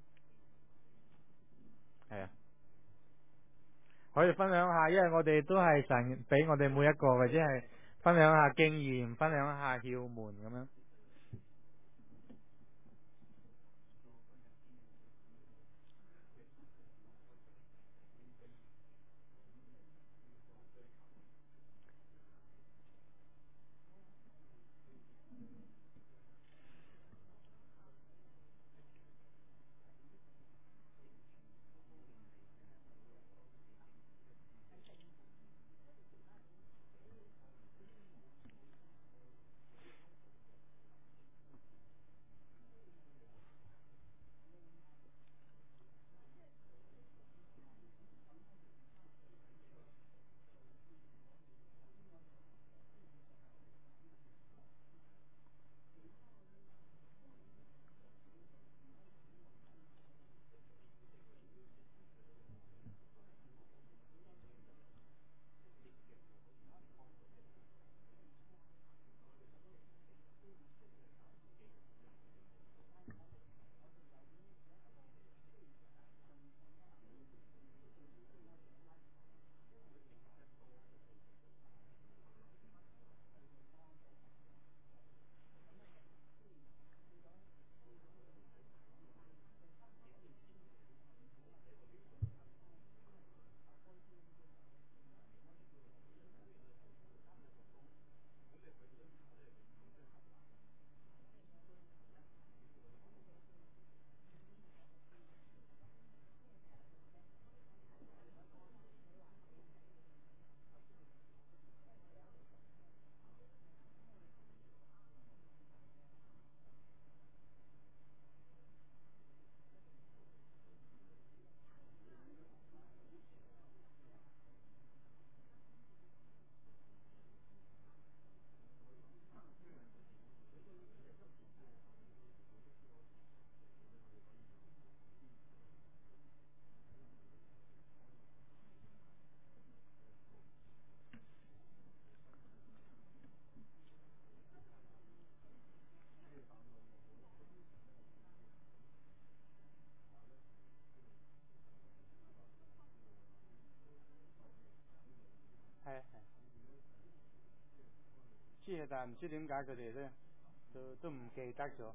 係啊。可以分享下，因為我哋都係神俾我哋每一個，或者係分享下經驗，分享下竅門咁樣。係係，知嘅，但係唔知點解佢哋咧都都唔記得咗。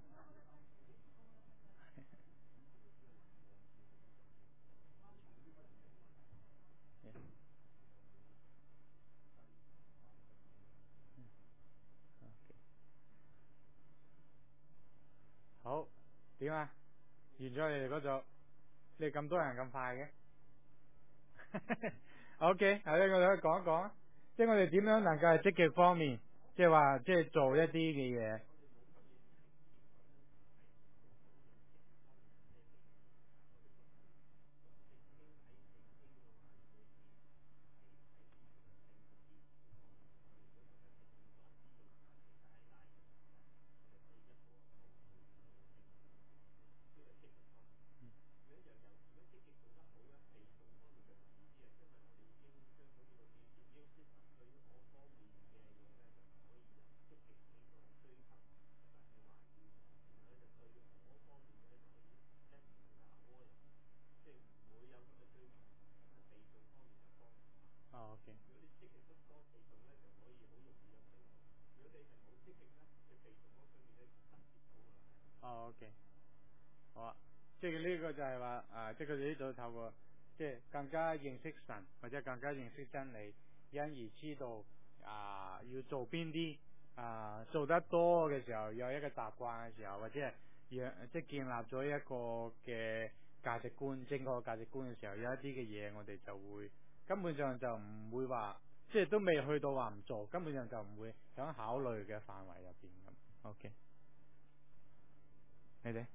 好，點啊？完咗你哋嗰組，你哋咁多人咁快嘅？OK，係咧，我哋可以講一講啊，即係我哋點樣能夠係積極方面，即係話即係做一啲嘅嘢。 OK， 好啊，即係呢個就係話啊，即係佢哋呢度透過即係更加認識神，或者更加認識真理，因而知道啊要做邊啲啊做得多嘅時候有一個習慣嘅時候，或者係讓即係建立咗一個嘅價值觀，正確嘅價值觀嘅時候，有一啲嘅嘢我哋就會根本上就唔會話，即係都未去到話唔做，根本上就唔會響考慮嘅範圍入邊咁。OK， 你哋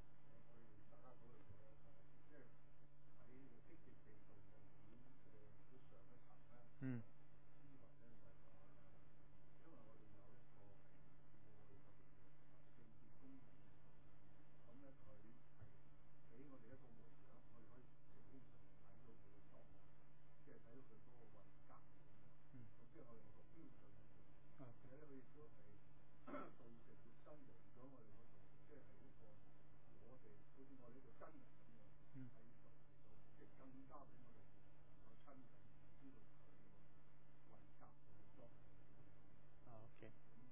嗯。OK，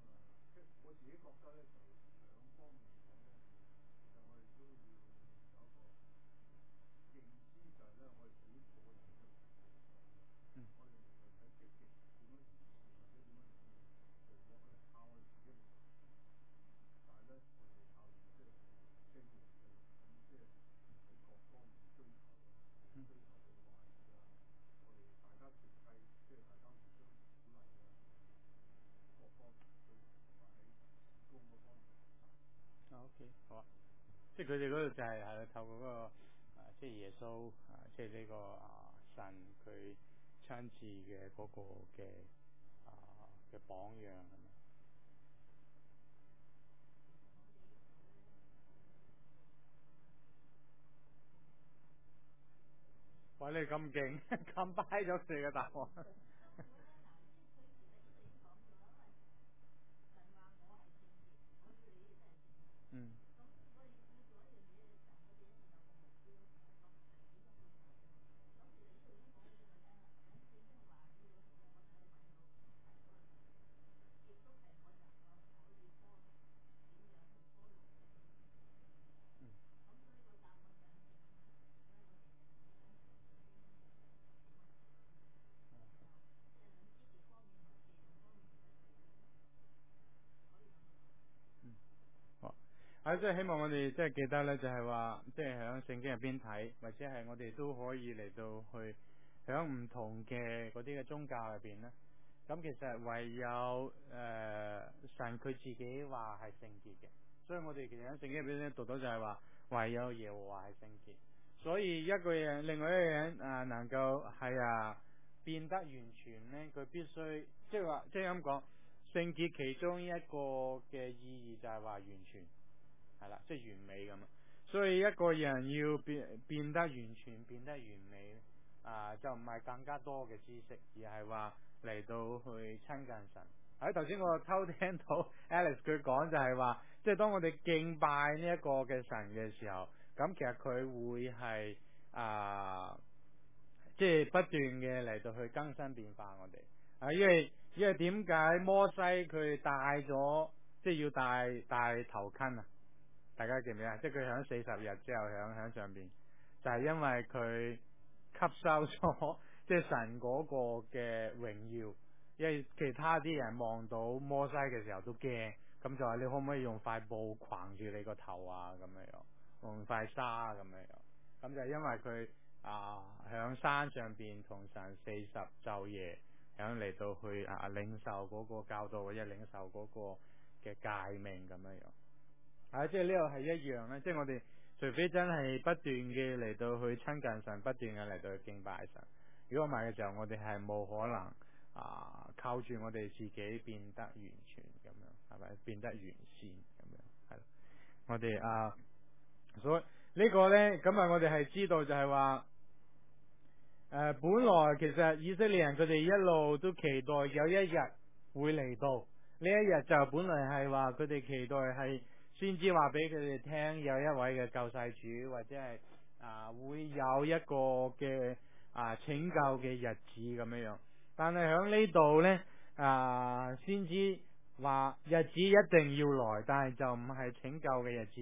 嗯。OK， 好啊，即係佢哋嗰度就係係透過嗰、那個啊，即係耶穌啊，即係呢個啊神佢親自嘅嗰個嘅啊嘅榜樣咁啊。喂，你咁勁，咁掰咗你嘅答案。嗯。好啊！即係希望我哋即係記得咧，就係話，即係喺聖經入邊睇，或者係我哋都可以嚟到去喺唔同嘅嗰啲嘅宗教入邊咧。咁其實唯有誒、呃、神佢自己話係聖潔嘅，所以我哋其實喺聖經入邊咧讀到就係話，唯有耶和華係聖潔。所以一個人，另外一個人啊，能夠係啊變得完全咧，佢必須即係話，即係咁講，聖潔其中一個嘅意義就係話完全。係啦，即係完美咁。所以一個人要變變得完全，變得完美啊、呃，就唔係更加多嘅知識，而係話嚟到去親近神。喺頭先我偷聽到 Alex 佢講就係話，即係當我哋敬拜呢一個嘅神嘅時候，咁其實佢會係啊、呃，即係不斷嘅嚟到去更新變化我哋啊，因為因為點解摩西佢戴咗即係要戴戴頭巾啊？大家記唔記得？即係佢響四十日之後響響上邊，就係、是、因為佢吸收咗即係神嗰個嘅榮耀。因為其他啲人望到摩西嘅時候都驚，咁就話你可唔可以用塊布框住你個頭啊？咁樣樣，用塊紗啊咁樣樣。咁就係因為佢啊響山上邊同神四十晝夜響嚟到去啊領受嗰個教導，或者領受嗰個嘅誡命咁樣樣。啊！即係呢個係一樣咧，即係我哋除非真係不斷嘅嚟到去親近神，不斷嘅嚟到去敬拜神。如果唔係嘅時候，我哋係冇可能啊靠住我哋自己變得完全咁樣，係咪變得完善咁樣？係，我哋啊，所以呢個呢，咁啊，我哋係知道就係話，誒、呃，本來其實以色列人佢哋一路都期待有一日會嚟到，呢一日就本來係話佢哋期待係。先知話俾佢哋聽，有一位嘅救世主，或者係啊會有一個嘅啊拯救嘅日子咁樣樣。但係響呢度呢，啊先知話日子一定要來，但係就唔係拯救嘅日子，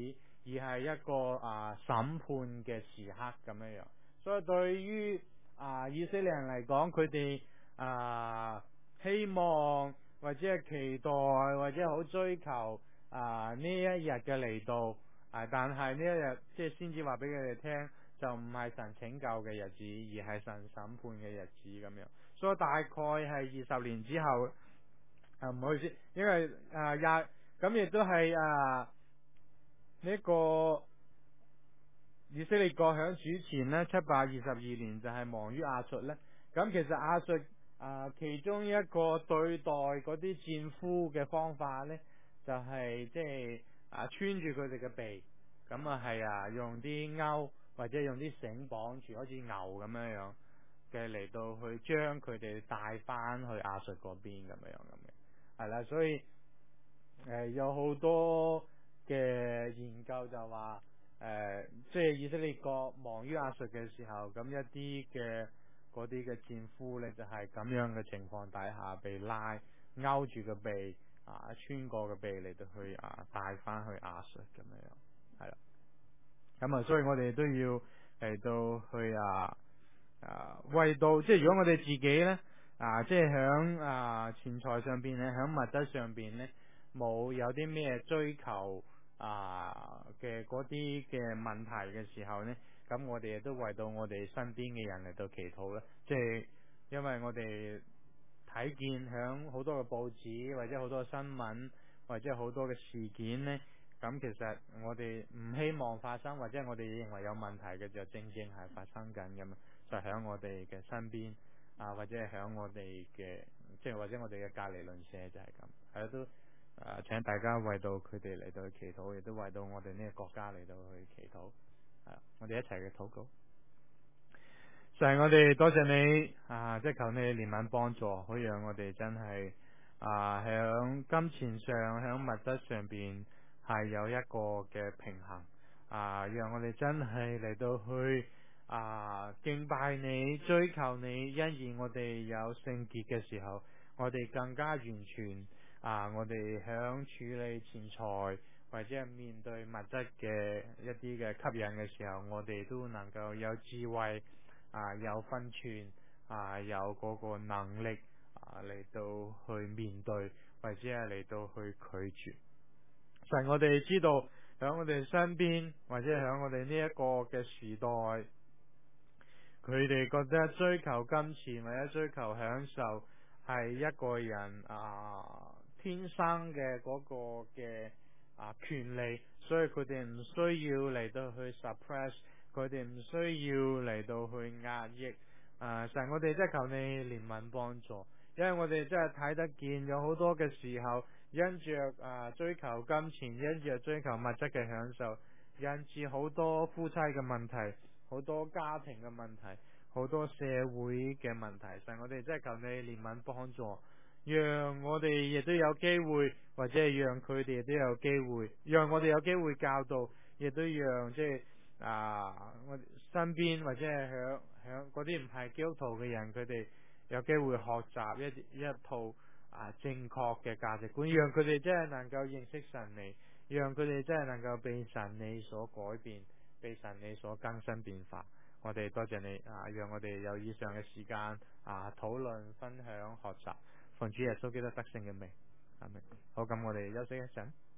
而係一個啊審判嘅時刻咁樣樣。所以對於啊以色列人嚟講，佢哋啊希望或者係期待或者好追求啊呢一日嘅嚟到啊，但係呢一日即係先至話俾佢哋聽，就唔係神拯救嘅日子，而係神審判嘅日子咁樣。所以大概係二十年之後啊，唔好意思，因為啊廿咁亦都係啊呢個以色列國響主前呢七百二十二年就係亡於亞述呢。咁其實亞述啊其中一個對待嗰啲戰俘嘅方法呢，就係即係啊穿住佢哋嘅鼻，咁啊係啊用啲鈎或者用啲繩綁住，好似牛咁樣樣嘅嚟到去將佢哋帶翻去亞述嗰邊咁樣樣咁嘅，係啦，所以誒、呃、有好多嘅研究就話誒，即係以色列國亡於亞述嘅時候，咁一啲嘅嗰啲嘅戰俘呢，就係咁樣嘅情況底下被拉勾住個鼻啊，穿過個鼻嚟到去啊帶翻去亞述咁樣樣，係啦，咁啊，所以我哋都要嚟到去啊。啊，為到即係如果我哋自己呢，啊，即係響啊錢財上邊咧，響物質上邊呢，冇有啲咩追求啊嘅嗰啲嘅問題嘅時候呢，咁我哋亦都為到我哋身邊嘅人嚟到祈禱啦。即係因為我哋睇見響好多嘅報紙或者好多嘅新聞或者好多嘅事件呢，咁其實我哋唔希望發生，或者我哋認為有問題嘅，就正正係發生緊咁啊。就喺我哋嘅身邊啊，或者係喺我哋嘅，即係或者我哋嘅隔籬鄰舍就係咁，係啦，都啊，請大家為到佢哋嚟到去祈禱，亦都為到我哋呢個國家嚟到去祈禱，係我哋一齊嘅禱告。就係我哋多謝你啊，即係求你憐憫幫助，好讓我哋真係啊，喺金錢上、喺物質上邊係有一個嘅平衡啊，讓我哋真係嚟到去。啊！敬拜你，追求你，因而我哋有聖潔嘅時候，我哋更加完全啊！我哋響處理錢財或者係面對物質嘅一啲嘅吸引嘅時候，我哋都能夠有智慧啊，有分寸啊，有嗰個能力啊嚟到去面對，或者係嚟到去拒絕。神，我哋知道響我哋身邊，或者響我哋呢一個嘅時代。佢哋覺得追求金錢或者追求享受係一個人啊天生嘅嗰個嘅啊權利，所以佢哋唔需要嚟到去 suppress，佢哋唔需要嚟到去壓抑。啊，神，我哋真係求你憐憫幫助，因為我哋真係睇得見有好多嘅時候，因着啊追求金錢，因着追求物質嘅享受，引致好多夫妻嘅問題。好多家庭嘅問題，好多社會嘅問題，神，我哋真係求你憐憫幫助，讓我哋亦都有機會，或者係讓佢哋都有機會，讓我哋有機會教導，亦都讓即係啊我身邊或者係響響嗰啲唔係基督徒嘅人，佢哋有機會學習一一套啊正確嘅價值觀，讓佢哋真係能夠認識神你，讓佢哋真係能夠被神你所改變。被神你所更新變化，我哋多謝你啊！讓我哋有以上嘅時間啊，討論、分享、學習，奉主耶穌基督得勝嘅名，阿們。好，咁我哋休息一陣。